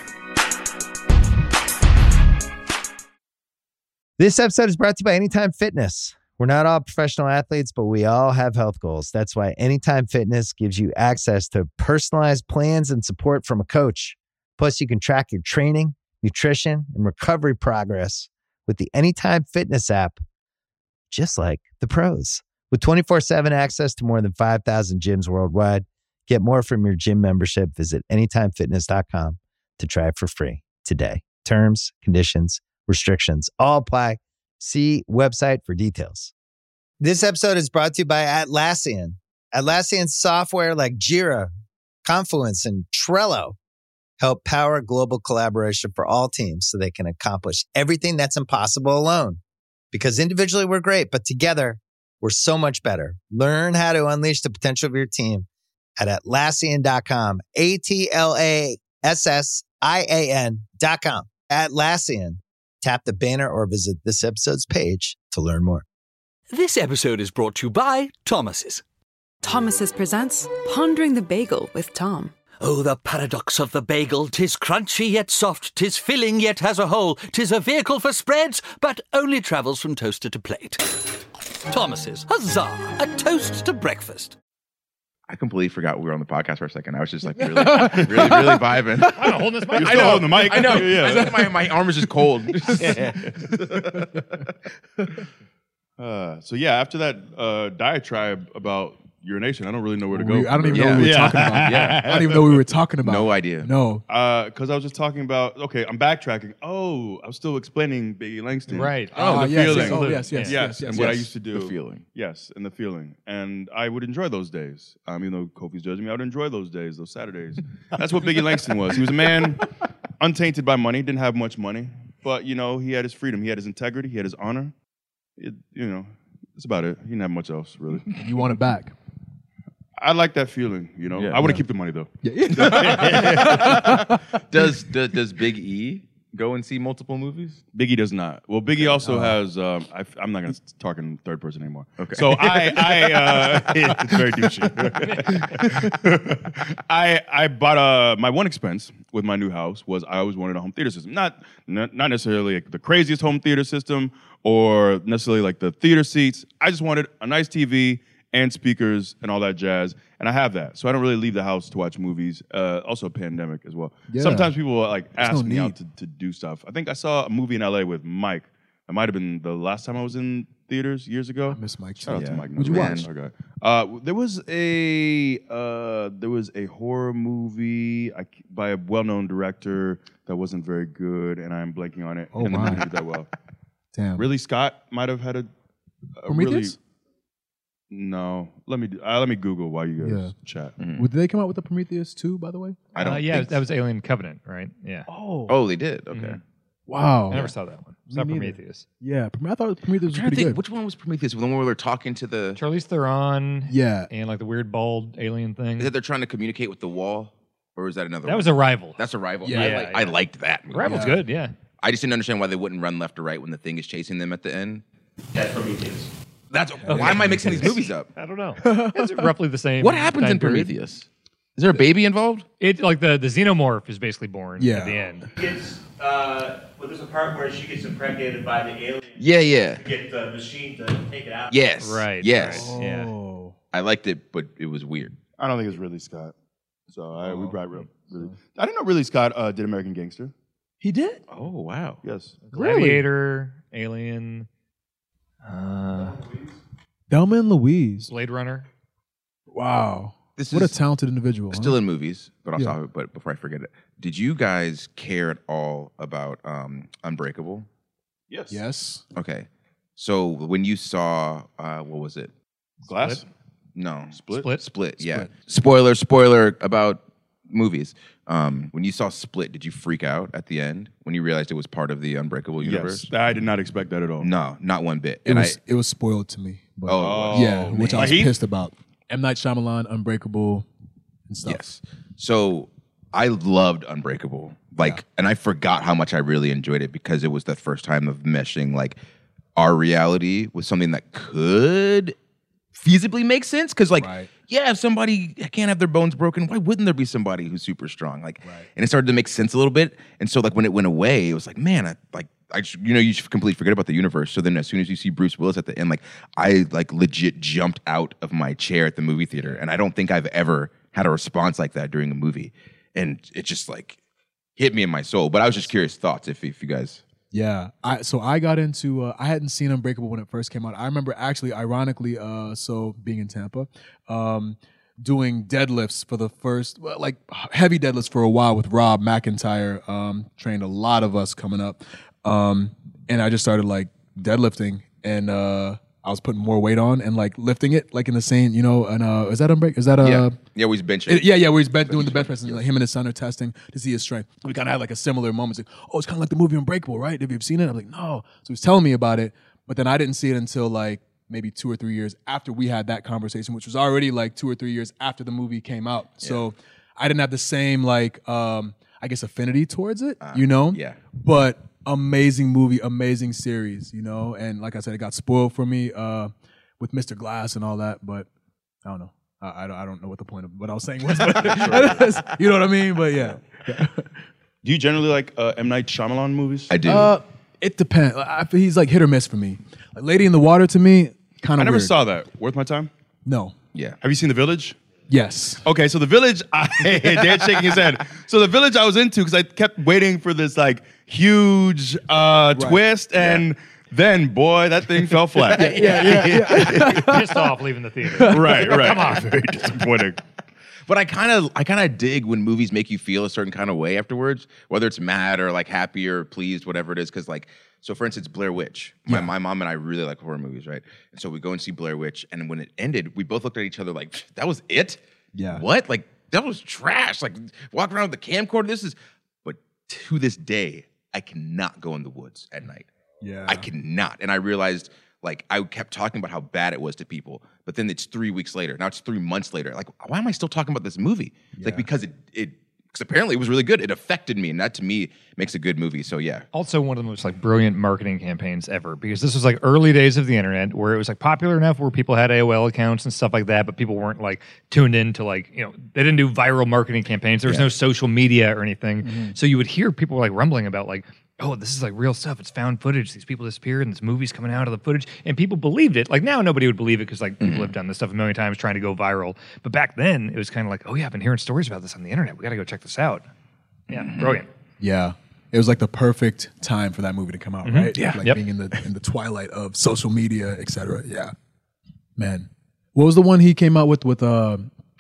This episode is brought to you by Anytime Fitness. We're not all professional athletes, but we all have health goals. That's why Anytime Fitness gives you access to personalized plans and support from a coach. Plus, you can track your training, nutrition, and recovery progress with the Anytime Fitness app, just like the pros. With twenty-four seven access to more than five thousand gyms worldwide, get more from your gym membership. Visit anytime fitness dot com to try it for free today. Terms, conditions, restrictions all apply. See website for details. This episode is brought to you by Atlassian. Atlassian software like Jira, Confluence, and Trello help power global collaboration for all teams so they can accomplish everything that's impossible alone. Because individually we're great, but together we're so much better. Learn how to unleash the potential of your team at Atlassian dot com. A T L A S S I A N dot com. Atlassian. Tap the banner or visit this episode's page to learn more. This episode is brought to you by Thomas's. Thomas's presents Pondering the Bagel with Tom. Oh, the paradox of the bagel. 'Tis crunchy yet soft, 'tis filling yet has a hole. 'Tis a vehicle for spreads, but only travels from toaster to plate. Thomas's, huzzah! A toast to breakfast. I completely forgot we were on the podcast for a second. I was just like really, really, really vibing. I'm holding this mic. You're I still know, holding the mic. I know. Yeah. I think my, my arm is just cold. Uh, so yeah, after that uh, diatribe about urination, I don't really know where to go. We- I don't even know Yeah. what we were Yeah. talking about. Yeah. I don't even know what we were talking about. No idea. No. Because I was just talking about. Okay, I'm backtracking. Oh, I was still explaining Biggie Langston. Right. Oh, Ah, the yes, feeling. yes, oh, yes, yes, Yes, yes, yes, and what I yes. used to do. The feeling. Yes, and the feeling. And I would enjoy those days. Um, even though Kofi's judging me, I would enjoy those days, those Saturdays. That's what Biggie Langston was. He was a man untainted by money, didn't have much money, but, you know, he had his freedom. He had his integrity. He had his honor. It, you know, that's about it. He didn't have much else, really. You want it back. I like that feeling, you know. Yeah, I want to yeah. keep the money, though. does, does does Big E go and see multiple movies? Biggie does not. Well, Biggie also Oh. has. Um, I, I'm not going to talk in third person anymore. Okay. So I, I uh, it's very douchey. I, I bought a. My one expense with my new house was I always wanted a home theater system. Not, not, not necessarily like the craziest home theater system or necessarily like the theater seats. I just wanted a nice T V and speakers and all that jazz, and I have that. So I don't really leave the house to watch movies. Uh, also, a pandemic as well. Yeah. Sometimes people like ask no me need. out to, to do stuff. I think I saw a movie in L A with Mike. It might have been the last time I was in theaters years ago. I miss Mike. Shout out Yeah. to Mike. What'd you Man. watch? Okay. Uh, there was a uh, there was a horror movie I, by a well-known director that wasn't very good, and I'm blanking on it. Oh, and the my. movie did that well. Damn. Really, Scott might have had a, a really. Prometheus? No, let me do- uh, let me Google while you guys Yeah. chat. Well, did they come out with the Prometheus too, by the way? I don't Uh, yeah, think that was Alien Covenant, right? Yeah. Oh. Oh, they did. Okay. Mhm. Wow. I never saw that one. It's Me not neither. Prometheus. Yeah. Prome- I thought Prometheus was I'm trying to pretty think, good. which one was Prometheus? The one where they're talking to the. Charlize Theron. Yeah. And like the weird bald alien thing. Is that they're trying to communicate with the wall, or is that another? That one? was Arrival. That's Arrival. Yeah. I, Yeah, like, yeah. I liked that. Movie. Arrival's Yeah. good, yeah. I just didn't understand why they wouldn't run left or right when the thing is chasing them at the end. That's Prometheus. That's why am I mixing these movies up? I don't know. It's roughly the same. What happens time in period. Prometheus? Is there a baby involved? It like the the xenomorph is basically born Yeah. at the end. Gets, uh, well, there's a part where she gets impregnated by the alien Yeah, yeah. to get the machine to take it out. Yes. Right, Yes. right. Yeah. Oh. I liked it, but it was weird. I don't think it's Ridley Scott. So I, we Oh, brought real. Really. I didn't know Ridley Scott uh, did American Gangster. He did? Oh wow. Yes. Gladiator, Alien, uh, Thelma and Louise. Blade Runner. Wow. This what is a talented individual. Still huh? in movies, but I'll Yeah. talk. But before I forget it, did you guys care at all about um, Unbreakable? Yes. Yes. Okay, so when you saw uh, what was it? Glass. No, Split? Split? Split. Yeah. Split. Spoiler. Spoiler about movies. Um, when you saw Split, did you freak out at the end when you realized it was part of the Unbreakable universe? Yes. I did not expect that at all. No, not one bit. It and was I, it was spoiled to me. But Oh, yeah, man. which I Like was Heat? pissed about. M. Night Shyamalan, Unbreakable, and stuff. yes. So I loved Unbreakable. Like, Yeah. and I forgot how much I really enjoyed it because it was the first time of meshing like our reality with something that could feasibly make sense. Because, like, Right. yeah, if somebody can't have their bones broken, why wouldn't there be somebody who's super strong? Like, Right. and it started to make sense a little bit. And so, like, when it went away, it was like, man, I, like, I just, you know, you should completely forget about the universe. So then, as soon as you see Bruce Willis at the end, like, I like legit jumped out of my chair at the movie theater, and I don't think I've ever had a response like that during a movie, and it just like hit me in my soul. But I was just curious thoughts if if you guys. Yeah, I so I got into uh, I hadn't seen Unbreakable when it first came out. I remember actually, ironically, uh, so being in Tampa, um, doing deadlifts for the first well, like heavy deadlifts for a while with Rob McIntyre. Um, trained a lot of us coming up, um, and I just started like deadlifting, and uh, I was putting more weight on and like lifting it like in the same, you know. And uh, is that Unbreak? Is that uh, Yeah, yeah, we was benching. It- yeah, yeah, where he's been doing the bench press and like him and his son are testing to see his strength. We kind of had like a similar moment. It's like, oh, it's kind of like the movie Unbreakable, right? Have you seen it? I'm like, no. So he was telling me about it, but then I didn't see it until like maybe two or three years after we had that conversation, which was already like two or three years after the movie came out. So I didn't have the same like, um, I guess, affinity towards it, you know? yeah. But amazing movie, amazing series, you know? And like I said, it got spoiled for me uh, with Mister Glass and all that, but I don't know. I, I, don't, I don't know what the point of what I was saying was, but you know what I mean? But yeah. Do you generally like uh, M. Night Shyamalan movies? I do. Uh, it depends. I, he's like hit or miss for me. Like Lady in the Water to me, kind I of never weird. saw that. Worth my time? No. yeah. Have you seen The Village? Yes. Okay, so The Village, I, Dan's shaking his head. So The Village I was into because I kept waiting for this like huge uh, twist, and then, boy, that thing fell flat. Yeah, yeah, yeah. Pissed off leaving the theater. Right, right. Come on. Very disappointing. But I kind of, I kind of dig when movies make you feel a certain kind of way afterwards, whether it's mad or like happy or pleased, whatever it is. Because like, so for instance, Blair Witch. My, my mom and I really like horror movies, right? And so we go and see Blair Witch, and when it ended, we both looked at each other like, that was it? Yeah. What? Like that was trash. Like walking around with the camcorder. This is. But to this day, I cannot go in the woods at night. Yeah. I cannot. And I realized, like, I kept talking about how bad it was to people, but then it's three weeks later. Now it's three months later. Like, why am I still talking about this movie? It's Like, because it, it, because apparently it was really good. It affected me, and that to me makes a good movie. So yeah. Also, one of the most like brilliant marketing campaigns ever, because this was like early days of the internet where it was like popular enough where people had A O L accounts and stuff like that, but people weren't like tuned in to like, you know, they didn't do viral marketing campaigns. There was no social media or anything. So you would hear people like rumbling about like, oh, this is like real stuff. It's found footage. These people disappeared and this movie's coming out of the footage. And people believed it. Like now nobody would believe it because like people have done this stuff a million times trying to go viral. But back then it was kind of like, oh yeah, I've been hearing stories about this on the internet. We got to go check this out. Yeah, brilliant. Yeah. It was like the perfect time for that movie to come out, right? Yeah. Like Yep. being in the in the twilight of social media, et cetera. Yeah. Man. What was the one he came out with with uh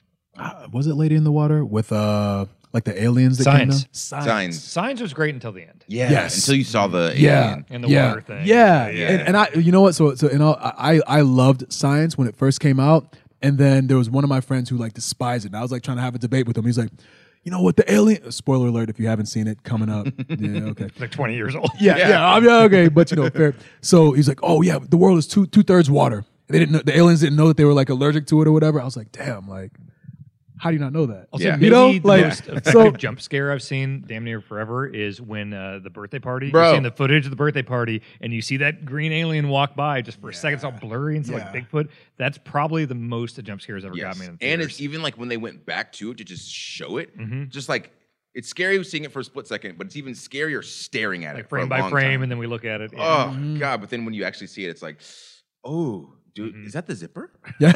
uh, was it Lady in the Water? With uh like the aliens that came Signs. down? Signs. Signs was great until the end. Yeah. Yes. Until you saw the Yeah. alien. And the yeah. water thing. Yeah. Yeah. And, and I you know what? So so and I I loved Science when it first came out. And then there was one of my friends who like despised it. And I was like trying to have a debate with him. He's like, you know what, the alien spoiler alert if you haven't seen it coming up. Yeah, okay. Like twenty years old. Yeah, yeah, I'm- yeah, okay, but you know, fair. So he's like, "Oh yeah, the world is two two thirds water." They didn't know, the aliens didn't know that they were like allergic to it or whatever. I was like, "Damn, like, how do you not know that?" Also, Yeah. maybe You know, the like, most effective so- jump scare I've seen damn near forever is when uh, the birthday party. Bro. You're seeing the footage of the birthday party, and you see that green alien walk by just for a second. It's all blurry and it's Yeah. like Bigfoot. That's probably the most the jump scares ever Yes. got me. In And theaters. it's even like when they went back to it to just show it, Mhm. just like it's scary seeing it for a split second, but it's even scarier staring at like it for a frame by long frame, time. and then we look at it. Yeah. Oh God! But then when you actually see it, it's like, oh, dude, Mm-hmm. is that the zipper?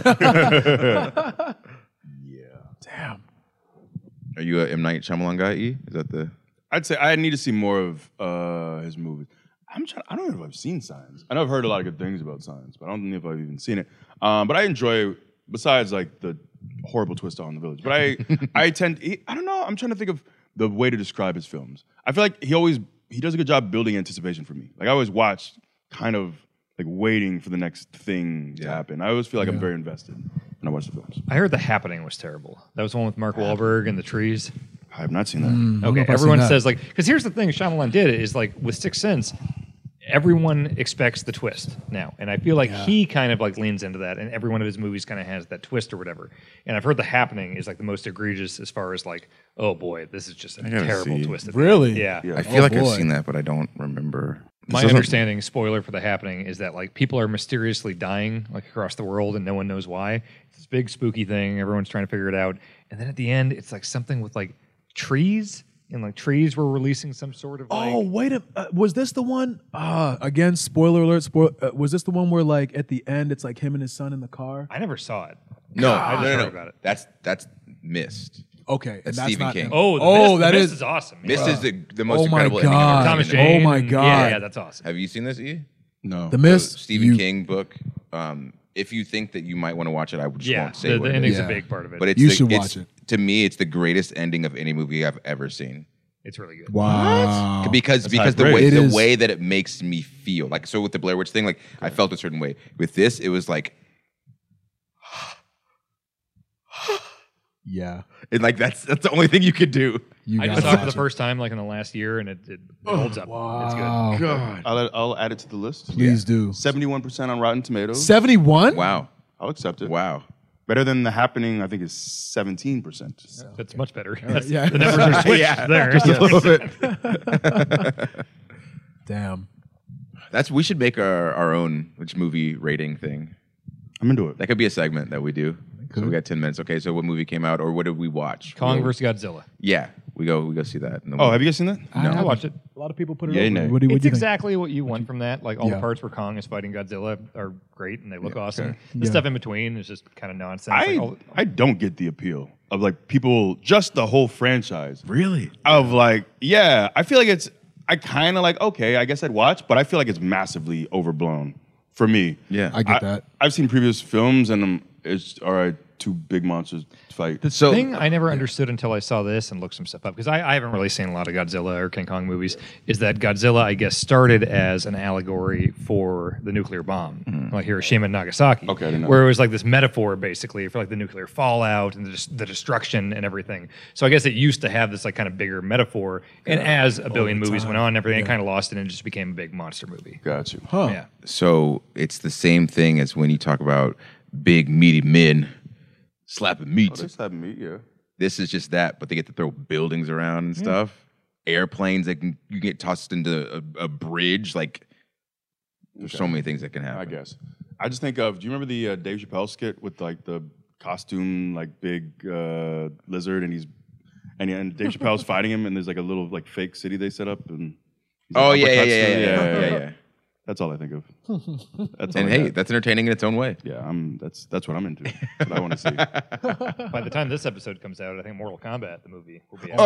Yeah. Damn. Are you a M Night Shyamalan guy? E? Is that the? I'd say I need to see more of uh, his movies. I'm trying. I don't know if I've seen Signs. I know I've heard a lot of good things about Signs, but I don't know if I've even seen it. Um, but I enjoy besides like the horrible twist on the village. But I, I tend, he, I don't know. I'm trying to think of the way to describe his films. I feel like he always he does a good job building anticipation for me. Like I always watch, kind of like waiting for the next thing to Yeah. happen. I always feel like Yeah. I'm very invested when I watch the films. I heard The Happening was terrible. That was the one with Mark Wahlberg and the trees. I have not seen that. I don't know Okay, if I've seen everyone that. says like, because here's the thing Shyamalan did is like with Sixth Sense, everyone expects the twist now, and I feel like he kind of like leans into that, and every one of his movies kind of has that twist or whatever. And I've heard The Happening is like the most egregious as far as like, oh boy, this is just a gotta terrible see. twist. at the Really? end. Yeah. Yeah. I feel Oh, like boy. I've seen that, but I don't remember. My This doesn't- understanding, spoiler for The Happening, is that like people are mysteriously dying like across the world, and no one knows why. It's this big spooky thing. Everyone's trying to figure it out, and then at the end, it's like something with like trees, and like trees were releasing some sort of like. Oh wait a uh, was this the one? Uh again, spoiler alert. Spoil, uh, was this the one where like at the end it's like him and his son in the car? I never saw it. No, I just no, heard no, no. about it. That's that's Mist. Okay, That's and Stephen not King. Oh, the oh, Mist, that the is, Mist is awesome. Mist yeah. is the, the most Oh my incredible ending God. I've ever Thomas seen. Jane. Oh my and- God. Yeah, yeah, that's awesome. Have you seen this, E? No. the So Mist. Stephen you- King book. Um, if you think that you might want to watch it, I just Yeah, won't say the, what the it ending's is. Yeah. a big part of it. But it's You the, should it's, watch it. To me, it's the greatest ending of any movie I've ever seen. it's really good. Wow. Because That's because high the way praise. It the is- way that it makes me feel. Like so with the Blair Witch thing, like I felt a certain way. With this, it was like Yeah. and like that's that's the only thing you could do. You I gotta just saw it for watch the first time like in the last year, and it, it, it holds up. It's good. Wow. God. I'll, I'll add it to the list. Please do. seventy-one percent on Rotten Tomatoes. seventy-one? Wow. I'll accept it. Wow. Better than The Happening, I think, is seventeen percent. That's much better. That's, yeah. The numbers are switched Yeah. there. Just a little bit. Damn. That's we should make our, our own which movie rating thing. I'm into it. That could be a segment that we do. So we got ten minutes. Okay, so what movie came out or what did we watch? Kong We go- versus Godzilla. Yeah, we go we go see that. And then Oh, we- have you guys seen that? No, I watched it. A lot of people put it Yay, over. nay. What do, what It's do you think? exactly what you want from that. Like all Yeah. the parts where Kong is fighting Godzilla are great and they look awesome. okay. The Yeah. stuff in between is just kind of nonsense. I, Like, all- I don't get the appeal of like people, just the whole franchise. Really? Of like, yeah, I feel like it's, I kind of like, okay, I guess I'd watch, but I feel like it's massively overblown for me. Yeah. I get that. I've seen previous films and um, it's, all right, two big monsters fight. The So- thing I never understood until I saw this and looked some stuff up, because I, I haven't really seen a lot of Godzilla or King Kong movies, is that Godzilla, I guess, started as an allegory for the nuclear bomb, like Hiroshima and Nagasaki. Okay, I didn't know where that. it was like this metaphor, basically, for like the nuclear fallout and the, des- the destruction and everything. So I guess it used to have this like kind of bigger metaphor, and as a billion movies went on and everything, it kind of lost it and it just became a big monster movie. Got you. Huh. Yeah. So it's the same thing as when you talk about big meaty men slapping meat. Oh, this happened to me, yeah. This is just that, but they get to throw buildings around and stuff. Airplanes that can you get tossed into a, a bridge. Like there's so many things that can happen. I guess. I just think of, do you remember the uh, Dave Chappelle skit with like the costume, like big uh, lizard and he's, and, and Dave Chappelle's fighting him and there's like a little like fake city they set up and he's, Oh like, yeah, yeah, uppercuts yeah, the- yeah, yeah, yeah. That's all I think of. That's all And I hey, got. that's entertaining in its own way. yeah, I'm. That's that's what I'm into. That's what I want to see. By the time this episode comes out, I think Mortal Kombat, the movie, will be out.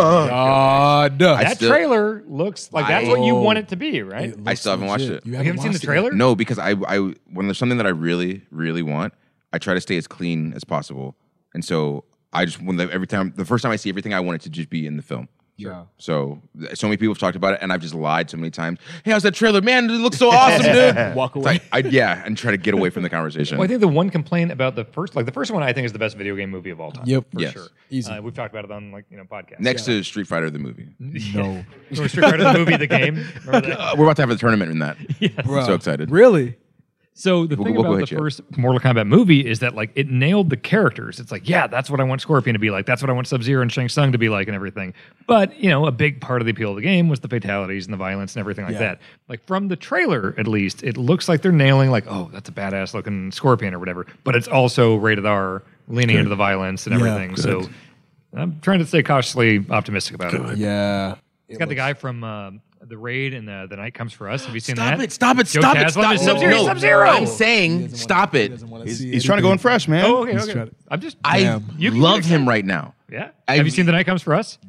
God. I that still- trailer looks like that's what you I- want it to be, right? It I still haven't watched legit. it. You You haven't seen the watched it trailer? yet? No, because I, I when there's something that I really, really want, I try to stay as clean as possible. And so I just when the, every time the first time I see everything, I want it to just be in the film. Yeah. So so many people have talked about it, and I've just lied so many times. Hey, how's that trailer? Man, it looks so awesome, dude. Walk It's away. like, I, yeah, and try to get away from the conversation. Well, I think the one complaint about the first, like the first one, I think is the best video game movie of all time. Yep. for Yes. sure. Easy. Uh, we've talked about it on like you know podcasts. Next to Street Fighter the movie, No. Remember Street Fighter the movie, the game. Remember that? uh, we're about to have a tournament in that. Yes. Bruh. So excited. Really? So the We'll- thing we'll go about hit the you. first Mortal Kombat movie is that like it nailed the characters. It's like, yeah, that's what I want Scorpion to be like. That's what I want Sub-Zero and Shang Tsung to be like and everything. But, you know, a big part of the appeal of the game was the fatalities and the violence and everything like Yeah. that. Like from the trailer, at least, it looks like they're nailing like, oh, that's a badass looking Scorpion or whatever. But it's also rated R, leaning into the violence and Yeah, everything. So I'm trying to stay cautiously optimistic about it. Yeah. It's got the guy from uh, The Raid and the, the Night Comes for Us. Have you seen Stop that? it! Stop it! Joe Stop it! Taslim Stop is it! Sub-Zero, No, Sub-Zero. I'm saying, stop it. He's, he's trying to go in fresh, man. Oh, okay, He's okay. trying to- I'm just. I Damn. You can love get him excited. right now. Yeah. I- Have you seen The Night Comes for Us?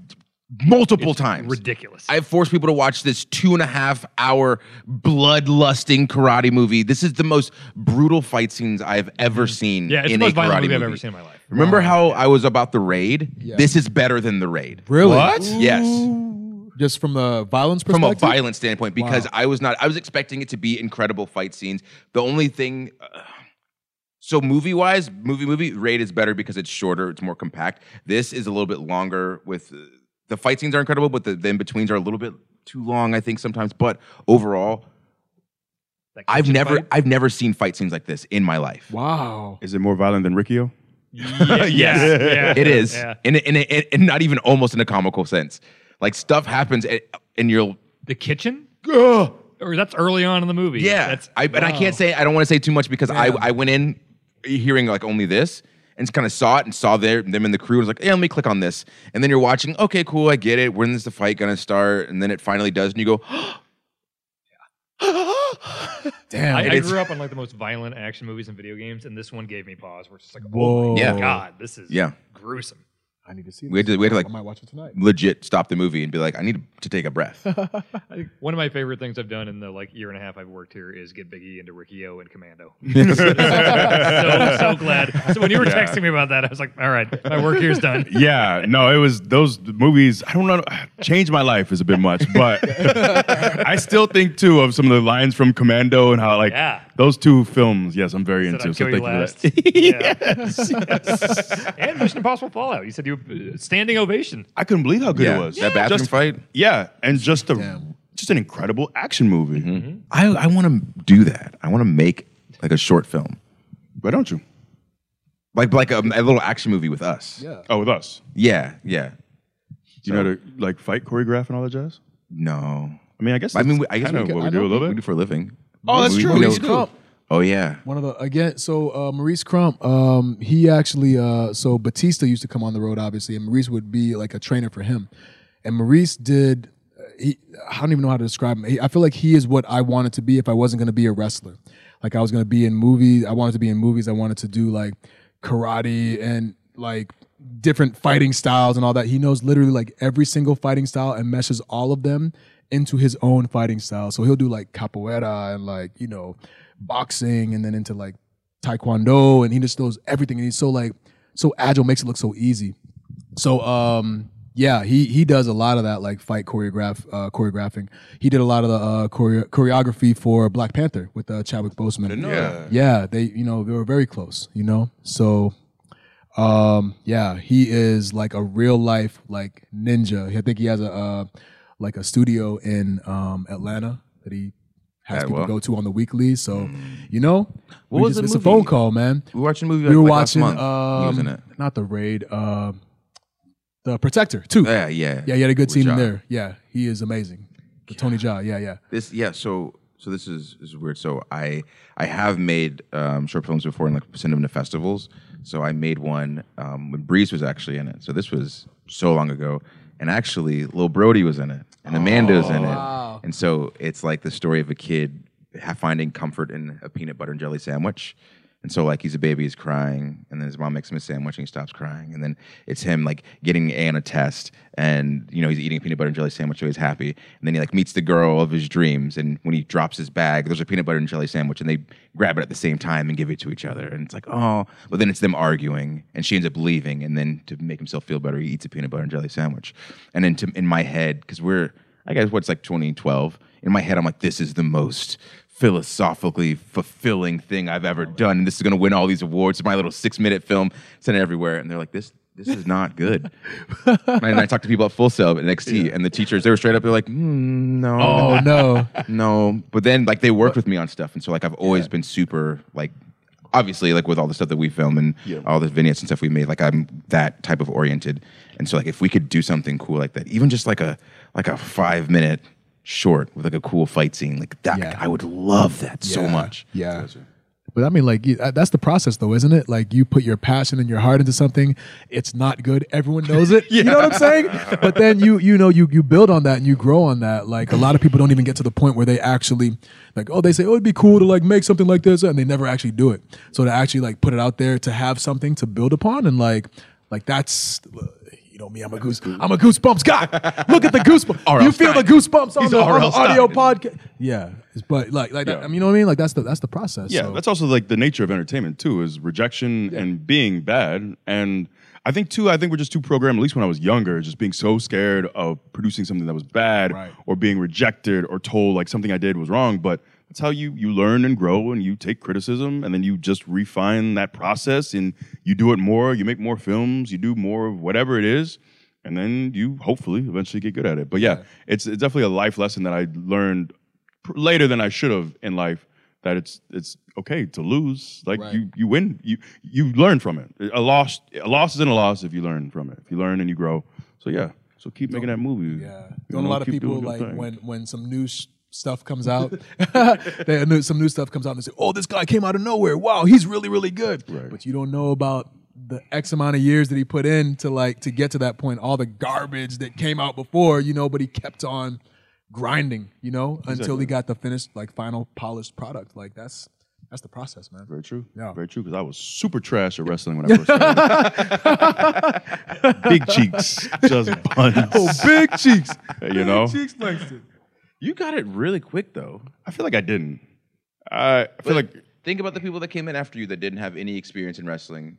multiple It's times. ridiculous. I've forced people to watch this two and a half hour bloodlusting karate movie. This is the most brutal fight scenes I've ever seen Yeah, it's in the a most violent karate movie movie. I've ever seen in my life. Remember how I was about The Raid? Yeah. This is better than The Raid. Really? What? Yes. Just from the violence From perspective? a violent standpoint, because Wow. I was not, I was expecting it to be incredible fight scenes. The only thing, uh, so movie wise, movie, movie, Raid is better because it's shorter, it's more compact. This is a little bit longer with, uh, the fight scenes are incredible, but the, the in-betweens are a little bit too long, I think, sometimes. But overall, That I've kitchen never, fight? I've never seen fight scenes like this in my life. Wow. Is it more violent than Riccio? Yeah, yeah, yeah, It is, Yeah. and, and, and, and not even almost in a comical sense. Like stuff happens, and, and you'll, The kitchen? ugh, Or that's early on in the movie. yeah. That's, I, but I wow. can't say, I don't want to say too much because I, Yeah. I went in hearing like only this and kind of saw it and saw their, them in the crew and was like, yeah, let me click on this. And then you're watching, okay, cool, I get it. When is the fight going to start? And then it finally does, and you go, Damn. I, I it's- grew up on like the most violent action movies and video games, and this one gave me pause. Where it's just like, Whoa. oh my Yeah. god, this is Yeah. gruesome. I need to see this. we had to, we had to like I might watch it tonight. legit stop the movie and be like, I need to take a breath. I think one of my favorite things I've done in the like year and a half I've worked here is get Big E into Riccio and Commando. so, so glad. So when you were Yeah. texting me about that, I was like, all right, my work here's done. Yeah, no, it was those movies. I don't know, changed my life is a bit much, but I still think too of some of the lines from Commando and how like Yeah. those two films. Yes, I'm very Said into. I'd So kill thank you you for last. that. yes. And Mission Impossible Fallout. You said you uh, standing ovation. I couldn't believe how good Yeah, it was. that bathroom Just- fight. Yeah, and just a Damn. just an incredible action movie. I, I want to do that. I want to make like a short film, Why don't you? like like a, a little action movie with us. Yeah. Oh, with us. Yeah, yeah. Do you know how to like fight, choreograph, and all that jazz? No, I mean, I guess. I mean, that's we- I guess kinda we could- what we I do know a little we bit. do for a living. Oh, that's We- true. we Maurice know- Crump. Oh yeah. One of the again, so uh, Maurice Crump, um, he actually, uh, so Batista used to come on the road, obviously, and Maurice would be like a trainer for him. And Maurice did, uh, he, I don't even know how to describe him. He, I feel like he is what I wanted to be if I wasn't going to be a wrestler. Like I was going to be in movies. I wanted to be in movies. I wanted to do like karate and like different fighting styles and all that. He knows literally like every single fighting style and meshes all of them into his own fighting style. So he'll do like capoeira and like, you know, boxing and then into like taekwondo, and he just knows everything, and he's so like so agile, makes it look so easy. So um yeah, he he does a lot of that like fight choreograph uh, choreographing. He did a lot of the uh, choreo- choreography for Black Panther with uh, Chadwick Boseman. Yeah. Yeah, they you know they were very close, you know. So um yeah, he is like a real life like ninja. I think he has a uh, like a studio in um Atlanta that he has Yeah, people well. go to on the weekly. So you know, What we was just- the it's a movie? phone call, man. We were watching a movie. We were like, last watching month. um, he was in it. not the Raid, um, the Protector too. Yeah, yeah. Yeah, he had a good With scene in Ja. there. Yeah, he is amazing. With Tony Jaa, yeah, yeah. This yeah, so so this is, is weird. So I I have made um, short films before and like send them to festivals. So I made one um, when Breeze was actually in it. So this was so long ago, and actually Lil Brody was in it, and Amanda was in it, wow. and so it's like the story of a kid ha- finding comfort in a peanut butter and jelly sandwich. And so, like, he's a baby, he's crying, and then his mom makes him a sandwich, and he stops crying. And then it's him, like, getting an A on a test, and, you know, he's eating a peanut butter and jelly sandwich, so he's happy. And then he, like, meets the girl of his dreams, and when he drops his bag, there's a peanut butter and jelly sandwich, and they grab it at the same time and give it to each other. And it's like, oh. But then it's them arguing, and she ends up leaving, and then to make himself feel better, he eats a peanut butter and jelly sandwich. And then to, in my head, because we're, I guess, what's like twenty twelve, in my head, I'm like, this is the most philosophically fulfilling thing I've ever done, and this is going to win all these awards. It's my little six-minute film, sent it everywhere, and they're like, "This, this is not good." And I talked to people at Full Sail at N X T, yeah. and the teachers, they were straight up, they're like, mm, "No, Oh no, no." But then, like, they worked with me on stuff, and so, like, I've always yeah. been super, like, obviously, like, with all the stuff that we film and yeah. all the vignettes and stuff we made, like, I'm that type of oriented, and so, like, if we could do something cool like that, even just like a like a five-minute short with like a cool fight scene like that, Yeah. I would love that so Yeah. much. Yeah. But I mean, like, you- that's the process, though, isn't it? Like, you put your passion and your heart into something. It's not good. Everyone knows it. You know what I'm saying? But then you, you know, you you build on that and you grow on that. Like, a lot of people don't even get to the point where they actually, like, oh, they say, oh, it'd be cool to like make something like this, and they never actually do it. So to actually like put it out there, to have something to build upon, and like, like that's, know me, I'm a goose. I'm a goosebumps guy. Look at the goosebumps. R L You feel Stein. the goosebumps on He's the, R on L the audio Stein. podcast. Yeah, it's- but like like that, Yeah. I mean, you know what I mean? Like that's the that's the process. Yeah, so. that's also like the nature of entertainment too, is rejection and being bad. And I think too, I think we're just too programmed, at least when I was younger, just being so scared of producing something that was bad Right. or being rejected or told like something I did was wrong. But that's how you you learn and grow, and you take criticism and then you just refine that process and you do it more, you make more films, you do more of whatever it is, and then you hopefully eventually get good at it. But yeah, it's, it's definitely a life lesson that I learned pr- later than I should have in life, that it's it's okay to lose. Like Right. you you win, you you learn from it. A loss a loss isn't a loss if you learn from it. If you learn and you grow. So yeah, so keep making that movie. Yeah, You don't know, a lot of keep people doing your like thing. when when some new sh- stuff comes out, they, new- some new stuff comes out and they say, "Oh, this guy came out of nowhere. Wow, he's really really good." Right. But you don't know about the X amount of years that he put in to like to get to that point. All the garbage that came out before, you know, but he kept on grinding, you know, until Exactly. he got the finished like final polished product. Like that's that's the process, man. Very true. Yeah. Very true. Because I was super trash at wrestling when I first started. Big cheeks, just buns. Oh, big cheeks, You know, big cheeks, Langston. You got it really quick though. I feel like I didn't. I, I feel But like think about the people that came in after you that didn't have any experience in wrestling,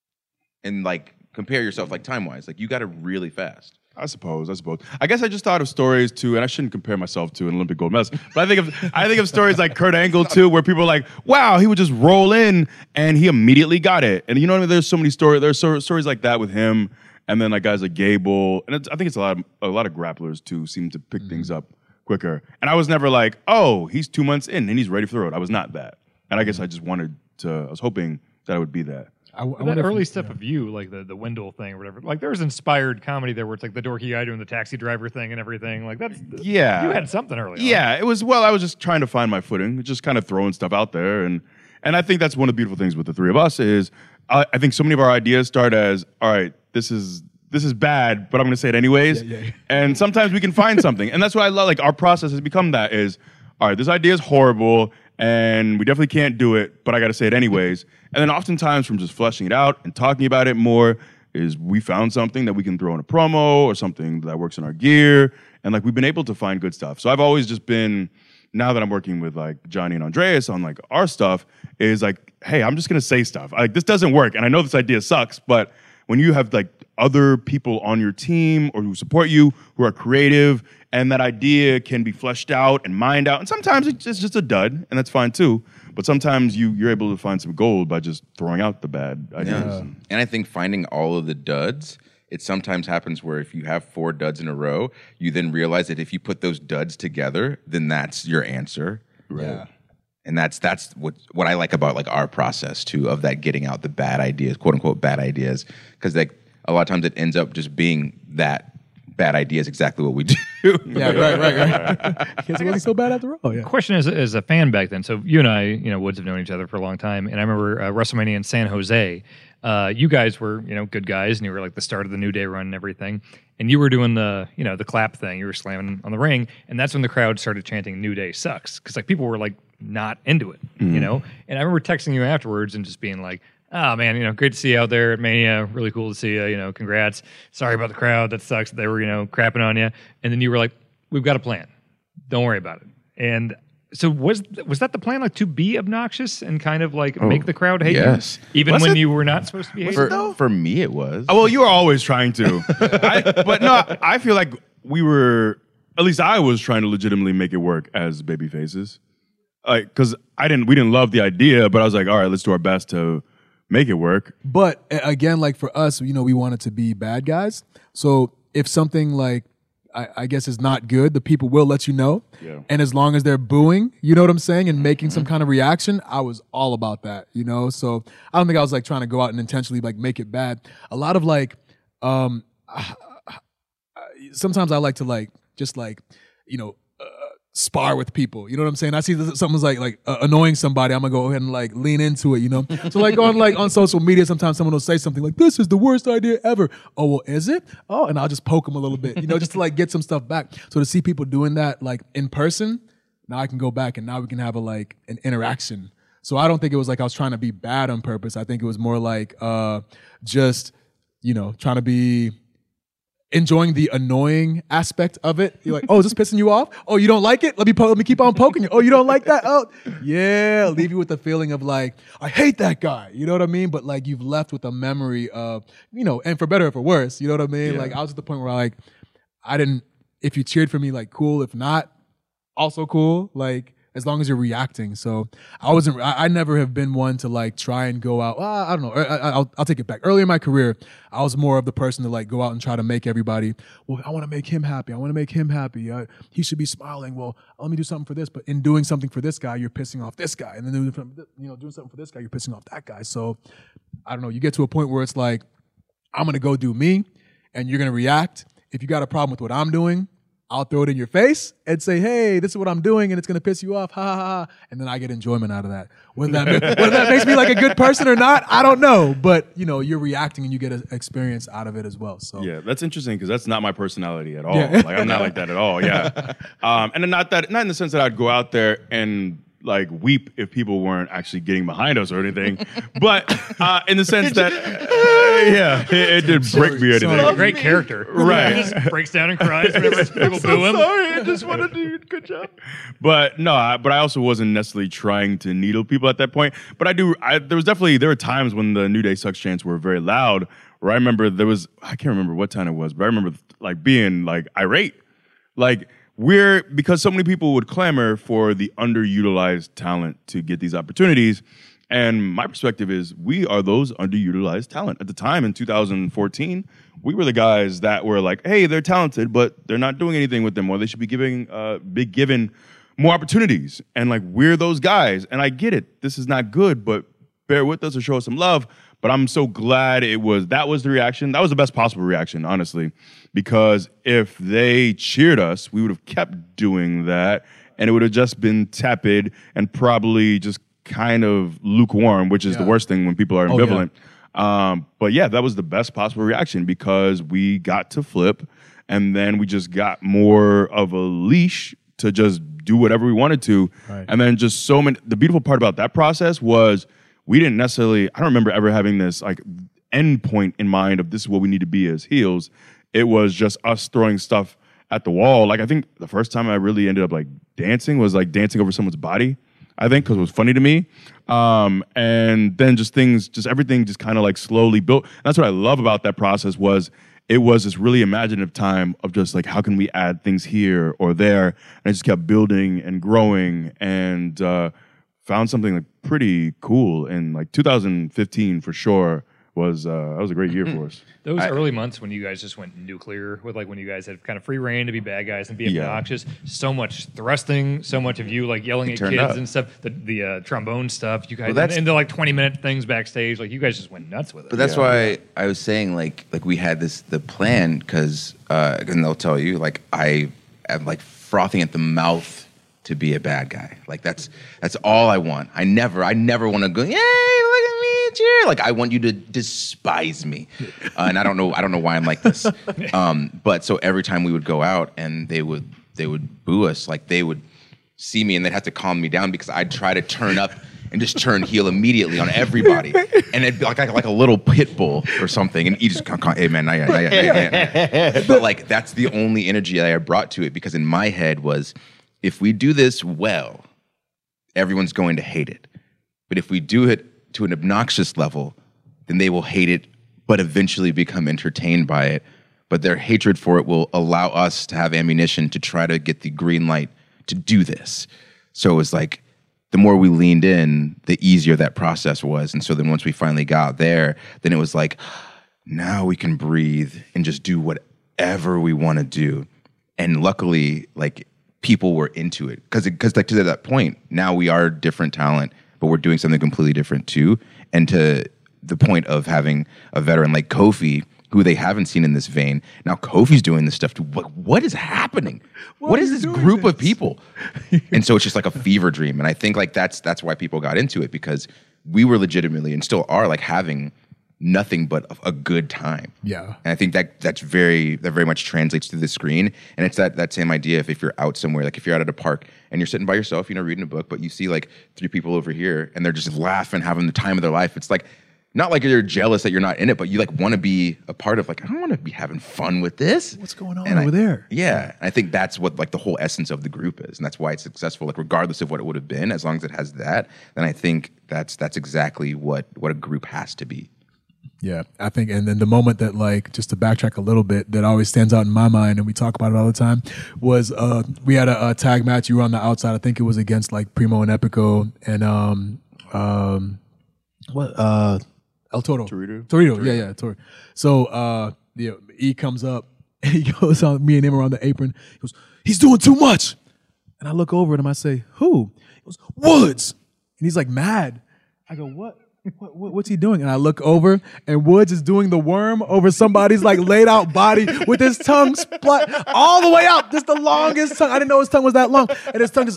and like compare yourself like time wise. Like you got it really fast. I suppose, I suppose. I guess I just thought of stories too, and I shouldn't compare myself to an Olympic gold medalist, but I think of I think of stories like Kurt Angle too, where people are like, "Wow, he would just roll in and he immediately got it." And you know what I mean? There's so many stories. There's so, stories like that with him, and then like guys like Gable, and it's, I think it's a lot of a lot of grapplers too seem to pick things up quicker. And I was never like, "Oh, he's two months in and he's ready for the road." I was not that, and I guess I just wanted to. I was hoping that I would be that. I, I But wonder that if- early stuff of you, like the, the Wendell thing or whatever, like there's inspired comedy there where it's like the dorky guy doing the taxi driver thing and everything. Like that's Yeah. you had something early on. Yeah, it was. Well, I was just trying to find my footing, just kind of throwing stuff out there, and and I think that's one of the beautiful things with the three of us is I, I think so many of our ideas start as, all right, this is this is bad, but I'm going to say it anyways, Yeah, yeah. and sometimes we can find something, and that's why I love. Like our process has become that is, all right, this idea is horrible, and we definitely can't do it, but I got to say it anyways, and then oftentimes from just fleshing it out and talking about it more. Is we found something that we can throw in a promo or something that works in our gear. And like we've been able to find good stuff. So I've always just been, now that I'm working with like Johnny and Andreas on like our stuff, is like, hey, I'm just gonna say stuff. Like this doesn't work. And I know this idea sucks, but when you have like other people on your team or who support you who are creative and that idea can be fleshed out and mined out. And sometimes it's just, just a dud, and that's fine too. But sometimes you, you're able to find some gold by just throwing out the bad ideas. And- And I think finding all of the duds, it sometimes happens where if you have four duds in a row, you then realize that if you put those duds together, then that's your answer. Yeah. And that's that's what what I like about like our process too of that getting out the bad ideas, quote unquote bad ideas, because like a lot of times it ends up just being that bad idea is exactly what we do. Yeah, right, right, right. It wasn't so bad after all. Yeah. Question as, as a fan back then. So you and I, you know, Woods have known each other for a long time, and I remember uh, WrestleMania in San Jose. Uh, you guys were, you know, good guys, and you were like the start of the New Day run and everything. And you were doing the, you know, the clap thing. You were slamming on the ring, and that's when the crowd started chanting "New Day sucks" because like people were like not into it, you know. And I remember texting you afterwards and just being like, "Oh man, you know, great to see you out there at Mania. Really cool to see you. You know, congrats. Sorry about the crowd. That sucks. That they were, you know, crapping on you." And then you were like, "We've got a plan. Don't worry about it." And so was was that the plan, like to be obnoxious and kind of like make the crowd hate yes. you, even Was when it? you were not supposed to be hated? for, for me, it was. Oh, well, you were always trying to. I, but no, I feel like we were, at least I was trying to legitimately make it work as baby faces. Like, because I didn't, we didn't love the idea, but I was like, all right, let's do our best to make it work. But a- again, like for us, you know, we wanted to be bad guys. So if something like, I, I guess is not good, the people will let you know. Yeah. And as long as they're booing, you know what I'm saying, and making some kind of reaction, I was all about that, you know? So I don't think I was like trying to go out and intentionally like make it bad. A lot of like, um, sometimes I like to like, just like, you know, uh, spar with people. You know what I'm saying? I see that something's like like uh, annoying somebody, I'm gonna go ahead and like lean into it, you know? So like on like on social media, sometimes someone will say something like, "This is the worst idea ever." Oh, well, is it? Oh, and I'll just poke them a little bit, you know, just to like get some stuff back. So to see people doing that like in person, now I can go back and now we can have a like an interaction. So I don't think it was like I was trying to be bad on purpose. I think it was more like uh just, you know, trying to be enjoying the annoying aspect of it. You're like, oh, is this pissing you off? Oh, you don't like it? Let me po- let me keep on poking you. Oh, you don't like that? Oh, yeah. Leave you with the feeling of like, I hate that guy. You know what I mean? But like you've left with a memory of, you know, and for better or for worse, you know what I mean? Yeah. Like I was at the point where like, I didn't, if you cheered for me, like cool. If not, also cool. Like, as long as you're reacting. So I wasn't, I, I never have been one to like try and go out. Well, I don't know. I, I'll, I'll take it back. Early in my career, I was more of the person to like go out and try to make everybody, well, I want to make him happy. I want to make him happy. Uh, he should be smiling. Well, let me do something for this. But in doing something for this guy, you're pissing off this guy. And then doing, you know, doing something for this guy, you're pissing off that guy. So I don't know. You get to a point where it's like, I'm going to go do me and you're going to react. If you got a problem with what I'm doing, I'll throw it in your face and say, hey, this is what I'm doing and it's going to piss you off, ha, ha, ha. And then I get enjoyment out of that. Whether that, whether that makes me like a good person or not, I don't know. But, you know, you're reacting and you get an experience out of it as well. So Yeah, that's interesting because that's not my personality at all. Yeah. Like, I'm not like that at all, yeah. Um, and not that, not in the sense that I'd go out there and like weep if people weren't actually getting behind us or anything, but uh, in the sense that, uh, yeah, it, it did break me or anything. Sorry, great character. Right. He just breaks down and cries whenever people boo him. Sorry, I just wanted to do a good job. But no, I, but I also wasn't necessarily trying to needle people at that point. But I do, I, there was definitely, there were times when the New Day Sucks chants were very loud where I remember there was, I can't remember what time it was, but I remember like being like irate. Like, We're, because so many people would clamor for the underutilized talent to get these opportunities. And my perspective is we are those underutilized talent. At the time in two thousand fourteen, we were the guys that were like, hey, they're talented, but they're not doing anything with them, or they should be giving, uh, be given more opportunities. And like, we're those guys. And I get it. This is not good, but bear with us or show us some love. But I'm so glad it was, that was the reaction. That was the best possible reaction, honestly. Because if they cheered us, we would have kept doing that. And it would have just been tepid and probably just kind of lukewarm, which is Yeah. the worst thing when people are Oh, yeah. ambivalent. Um, but yeah, that was the best possible reaction because we got to flip and then we just got more of a leash to just do whatever we wanted to. Right. And then just so many, the beautiful part about that process was we didn't necessarily, I don't remember ever having this like end point in mind of this is what we need to be as heels. It was just us throwing stuff at the wall. Like I think the first time I really ended up like dancing was like dancing over someone's body, I think, because it was funny to me. Um, and then just things, just everything just kind of like slowly built. And that's what I love about that process was it was this really imaginative time of just like, how can we add things here or there? And I just kept building and growing and uh, found something like pretty cool. And like two thousand fifteen for sure was, uh, that was a great year for us. Those I- early months when you guys just went nuclear with like when you guys had kind of free reign to be bad guys and be Yeah. obnoxious, so much thrusting, so much of you like yelling It at turned kids up. and stuff, the the uh, trombone stuff, you guys Well, that's- into like twenty minute things backstage, like you guys just went nuts with it. But that's Yeah. why I was saying like like we had this the plan because uh, and they'll tell you like I am like frothing at the mouth to be a bad guy. Like that's that's all I want. I never I never want to go, yay, look at me, cheer. Like I want you to despise me. Uh, and I don't know I don't know why I'm like this. Um, but so every time we would go out and they would they would boo us, like they would see me and they'd have to calm me down because I'd try to turn up and just turn heel immediately on everybody. And it'd be like, like, like a little pit bull or something. And you just, hey man, not yet, not yet, not yet, not yet. But like, that's the only energy that I brought to it because in my head was, if we do this well, everyone's going to hate it. But if we do it to an obnoxious level, then they will hate it, but eventually become entertained by it. But their hatred for it will allow us to have ammunition to try to get the green light to do this. So it was like, the more we leaned in, the easier that process was. And so then once we finally got there, then it was like, now we can breathe and just do whatever we want to do. And luckily, like, people were into it. Because because like to that point, now we are different talent, but we're doing something completely different too. And to the point of having a veteran like Kofi, who they haven't seen in this vein. Now Kofi's doing this stuff too. What, what is happening? Why what are is you this doing group this? of people? And so it's just like a fever dream. And I think like that's that's why people got into it because we were legitimately and still are like having nothing but a, a good time. Yeah. And I think that that's very that very much translates to the screen. And it's that that same idea if, if you're out somewhere, like if you're out at a park and you're sitting by yourself, you know, reading a book, but you see like three people over here and they're just laughing, having the time of their life. It's like not like you're jealous that you're not in it, but you like want to be a part of like, I don't want to be having fun with this. What's going on And over I, there? Yeah. I think that's what like the whole essence of the group is. And that's why it's successful. Like regardless of what it would have been, as long as it has that, then I think that's that's exactly what what a group has to be. Yeah, I think, and then the moment that, like, just to backtrack a little bit, that always stands out in my mind, and we talk about it all the time, was uh, we had a, a tag match. You were on the outside. I think it was against like Primo and Epico and um um what uh El Toro. Torito. Torito. Yeah, yeah, Torito. So uh, you know, E comes up and he goes on. Me and him are on the apron. He goes, "He's doing too much," and I look over at him. I say, "Who?" He goes, "Woods," and he's like mad. I go, "What? What, what, what's he doing?" And I look over, and Woods is doing the worm over somebody's like laid out body with his tongue splat all the way out. Just the longest tongue. I didn't know his tongue was that long, and his tongue is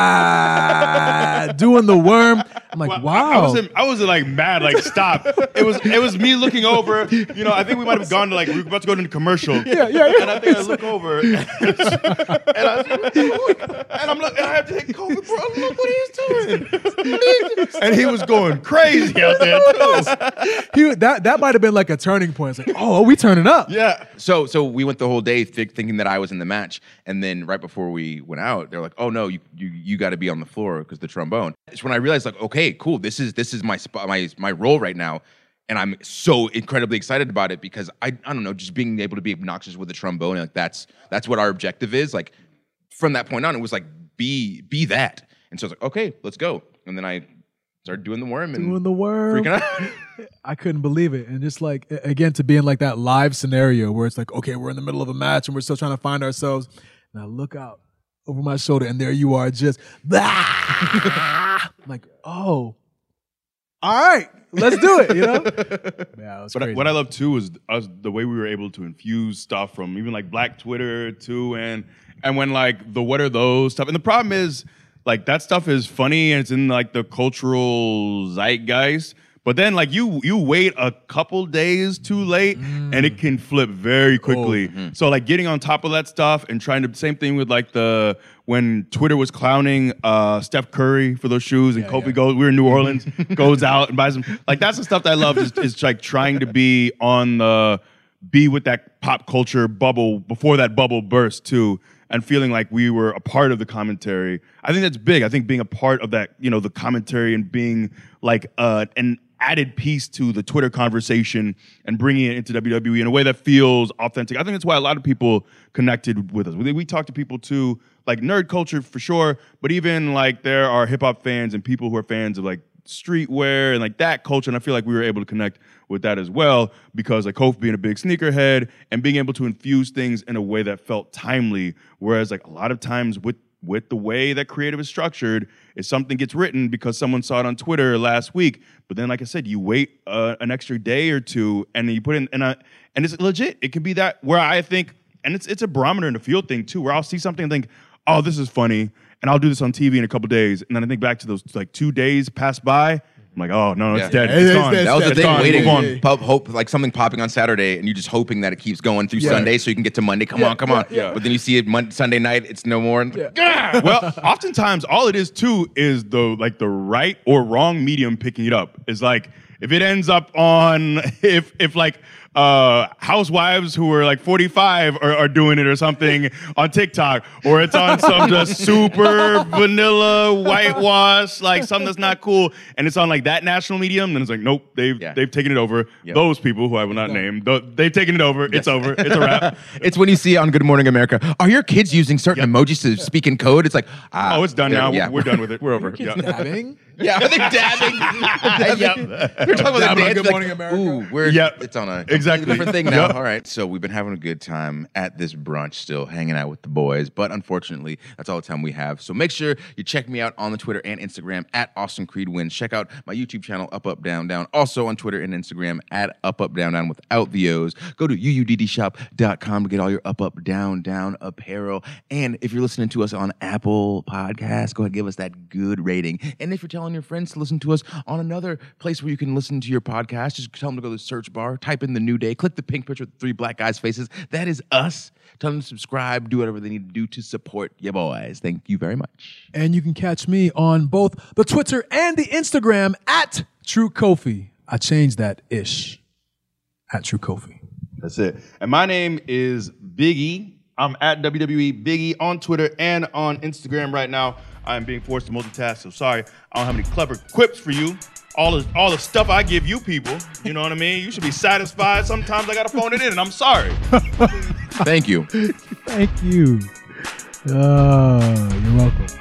ah doing the worm. I'm like, Well, wow. I, I wasn't. I wasn't like mad. Like stop. It was. It was me looking over. You know, I think we might have gone to like we were about to go to the commercial. Yeah, yeah, yeah. And I think I look over, and, I, and I'm like, and I have to take Kobe, bro. Look what he's doing. And he was going crazy out there too. He, that that might have been like a turning point. It's like, oh, are we turning up? Yeah. So so we went the whole day th- thinking that I was in the match, and then right before we went out, they're like, "Oh no, you you, you got to be on the floor because the trombone." It's when I realized, like, okay, cool, this is this is my spot, my my role right now, and I'm so incredibly excited about it because I I don't know, just being able to be obnoxious with the trombone, like that's that's what our objective is. Like from that point on, it was like be be that, and so I was like, okay, let's go, and then I started doing the worm and Doing the worm. freaking out. I couldn't believe it. And just like, a- again, to be in like that live scenario where it's like, okay, we're in the middle of a match and we're still trying to find ourselves. And I look out over my shoulder and there you are just, I'm like, oh, all right, let's do it, you know? Yeah, it was But I- crazy. what I love too is us the way we were able to infuse stuff from even like Black Twitter too, and and when like the what are those stuff. And the problem is like that stuff is funny and it's in like the cultural zeitgeist. But then like you you wait a couple days too late and it can flip very quickly. So like getting on top of that stuff and trying to same thing with like the when Twitter was clowning uh, Steph Curry for those shoes and Yeah, Kobe yeah. goes we were in New Orleans goes out and buys them. Like that's the stuff that I love is, is like trying to be on the be with that pop culture bubble before that bubble burst too. And feeling like we were a part of the commentary. I think that's big. I think being a part of that, you know, the commentary and being like uh, an added piece to the Twitter conversation and bringing it into W W E in a way that feels authentic. I think that's why a lot of people connected with us. We, we talk to people too, like nerd culture for sure, but even like there are hip hop fans and people who are fans of like streetwear and like that culture. And I feel like we were able to connect with that as well because like Kofi being a big sneakerhead and being able to infuse things in a way that felt timely. Whereas like a lot of times with with the way that creative is structured, if something gets written because someone saw it on Twitter last week, but then like I said, you wait uh, an extra day or two and then you put in and I, and it's legit. It can be that where I think, and it's it's a barometer in the field thing too, where I'll see something and think, oh, this is funny. And I'll do this on T V in a couple days. And then I think back to those like two days pass by. I'm like, oh, no, no, it's Yeah. dead. It It's is gone. dead. That was the It's thing, gone. waiting, Move on. pub, hope like something popping on Saturday, and you just hoping that it keeps going through Yeah. Sunday, so you can get to Monday. Come Yeah, on, come yeah, on. yeah. But then you see it Monday, Sunday night, it's no more. And Yeah. Well, oftentimes all it is too is the like the right or wrong medium picking it up. Is like if it ends up on if if like uh, housewives who are like forty-five are, are doing it or something on TikTok, or it's on some just super vanilla whitewash, like something that's not cool, and it's on like that national medium, then it's like, nope, they've Yeah. they've taken it over. Yep. Those people who I will not name, th- they've taken it over. It's over. It's a wrap. it's when you see on Good Morning America, are your kids using certain emojis to speak in code? It's like, ah, Oh, it's done they're- now. Yeah. We're done with it. We're over. Kids Yeah. dabbing. Yeah, are they dabbing? Yep. We're talking about Dabbing the on dance. Good like, Morning America. Ooh, we're Yep. it's on a Exactly. different thing now. Yep. All right. So we've been having a good time at this brunch, still hanging out with the boys. But unfortunately, that's all the time we have. So make sure you check me out on the Twitter and Instagram at Austin Creed Wins. Check out my YouTube channel, Up Up Down Down. Also on Twitter and Instagram at Up Up Down Down without the O's. Go to U U D D shop dot com to get all your Up Up Down Down apparel. And if you're listening to us on Apple Podcasts, go ahead and give us that good rating. And if you're telling your friends to listen to us on another place where you can listen to your podcast, just tell them to go to the search bar, type in The New Day, click the pink picture with three black guys' faces. That is us. Tell them to subscribe, do whatever they need to do to support your boys. Thank you very much. And you can catch me on both the Twitter and the Instagram at True Kofi. I changed that ish at True Kofi. That's it. And my name is Biggie. I'm at W W E Biggie on Twitter and on Instagram right now. I am being forced to multitask, so sorry. I don't have any clever quips for you. All the, all the stuff I give you people, you know what I mean? You should be satisfied. Sometimes I got to phone it in, and I'm sorry. Thank you. Thank you. Uh, you're welcome.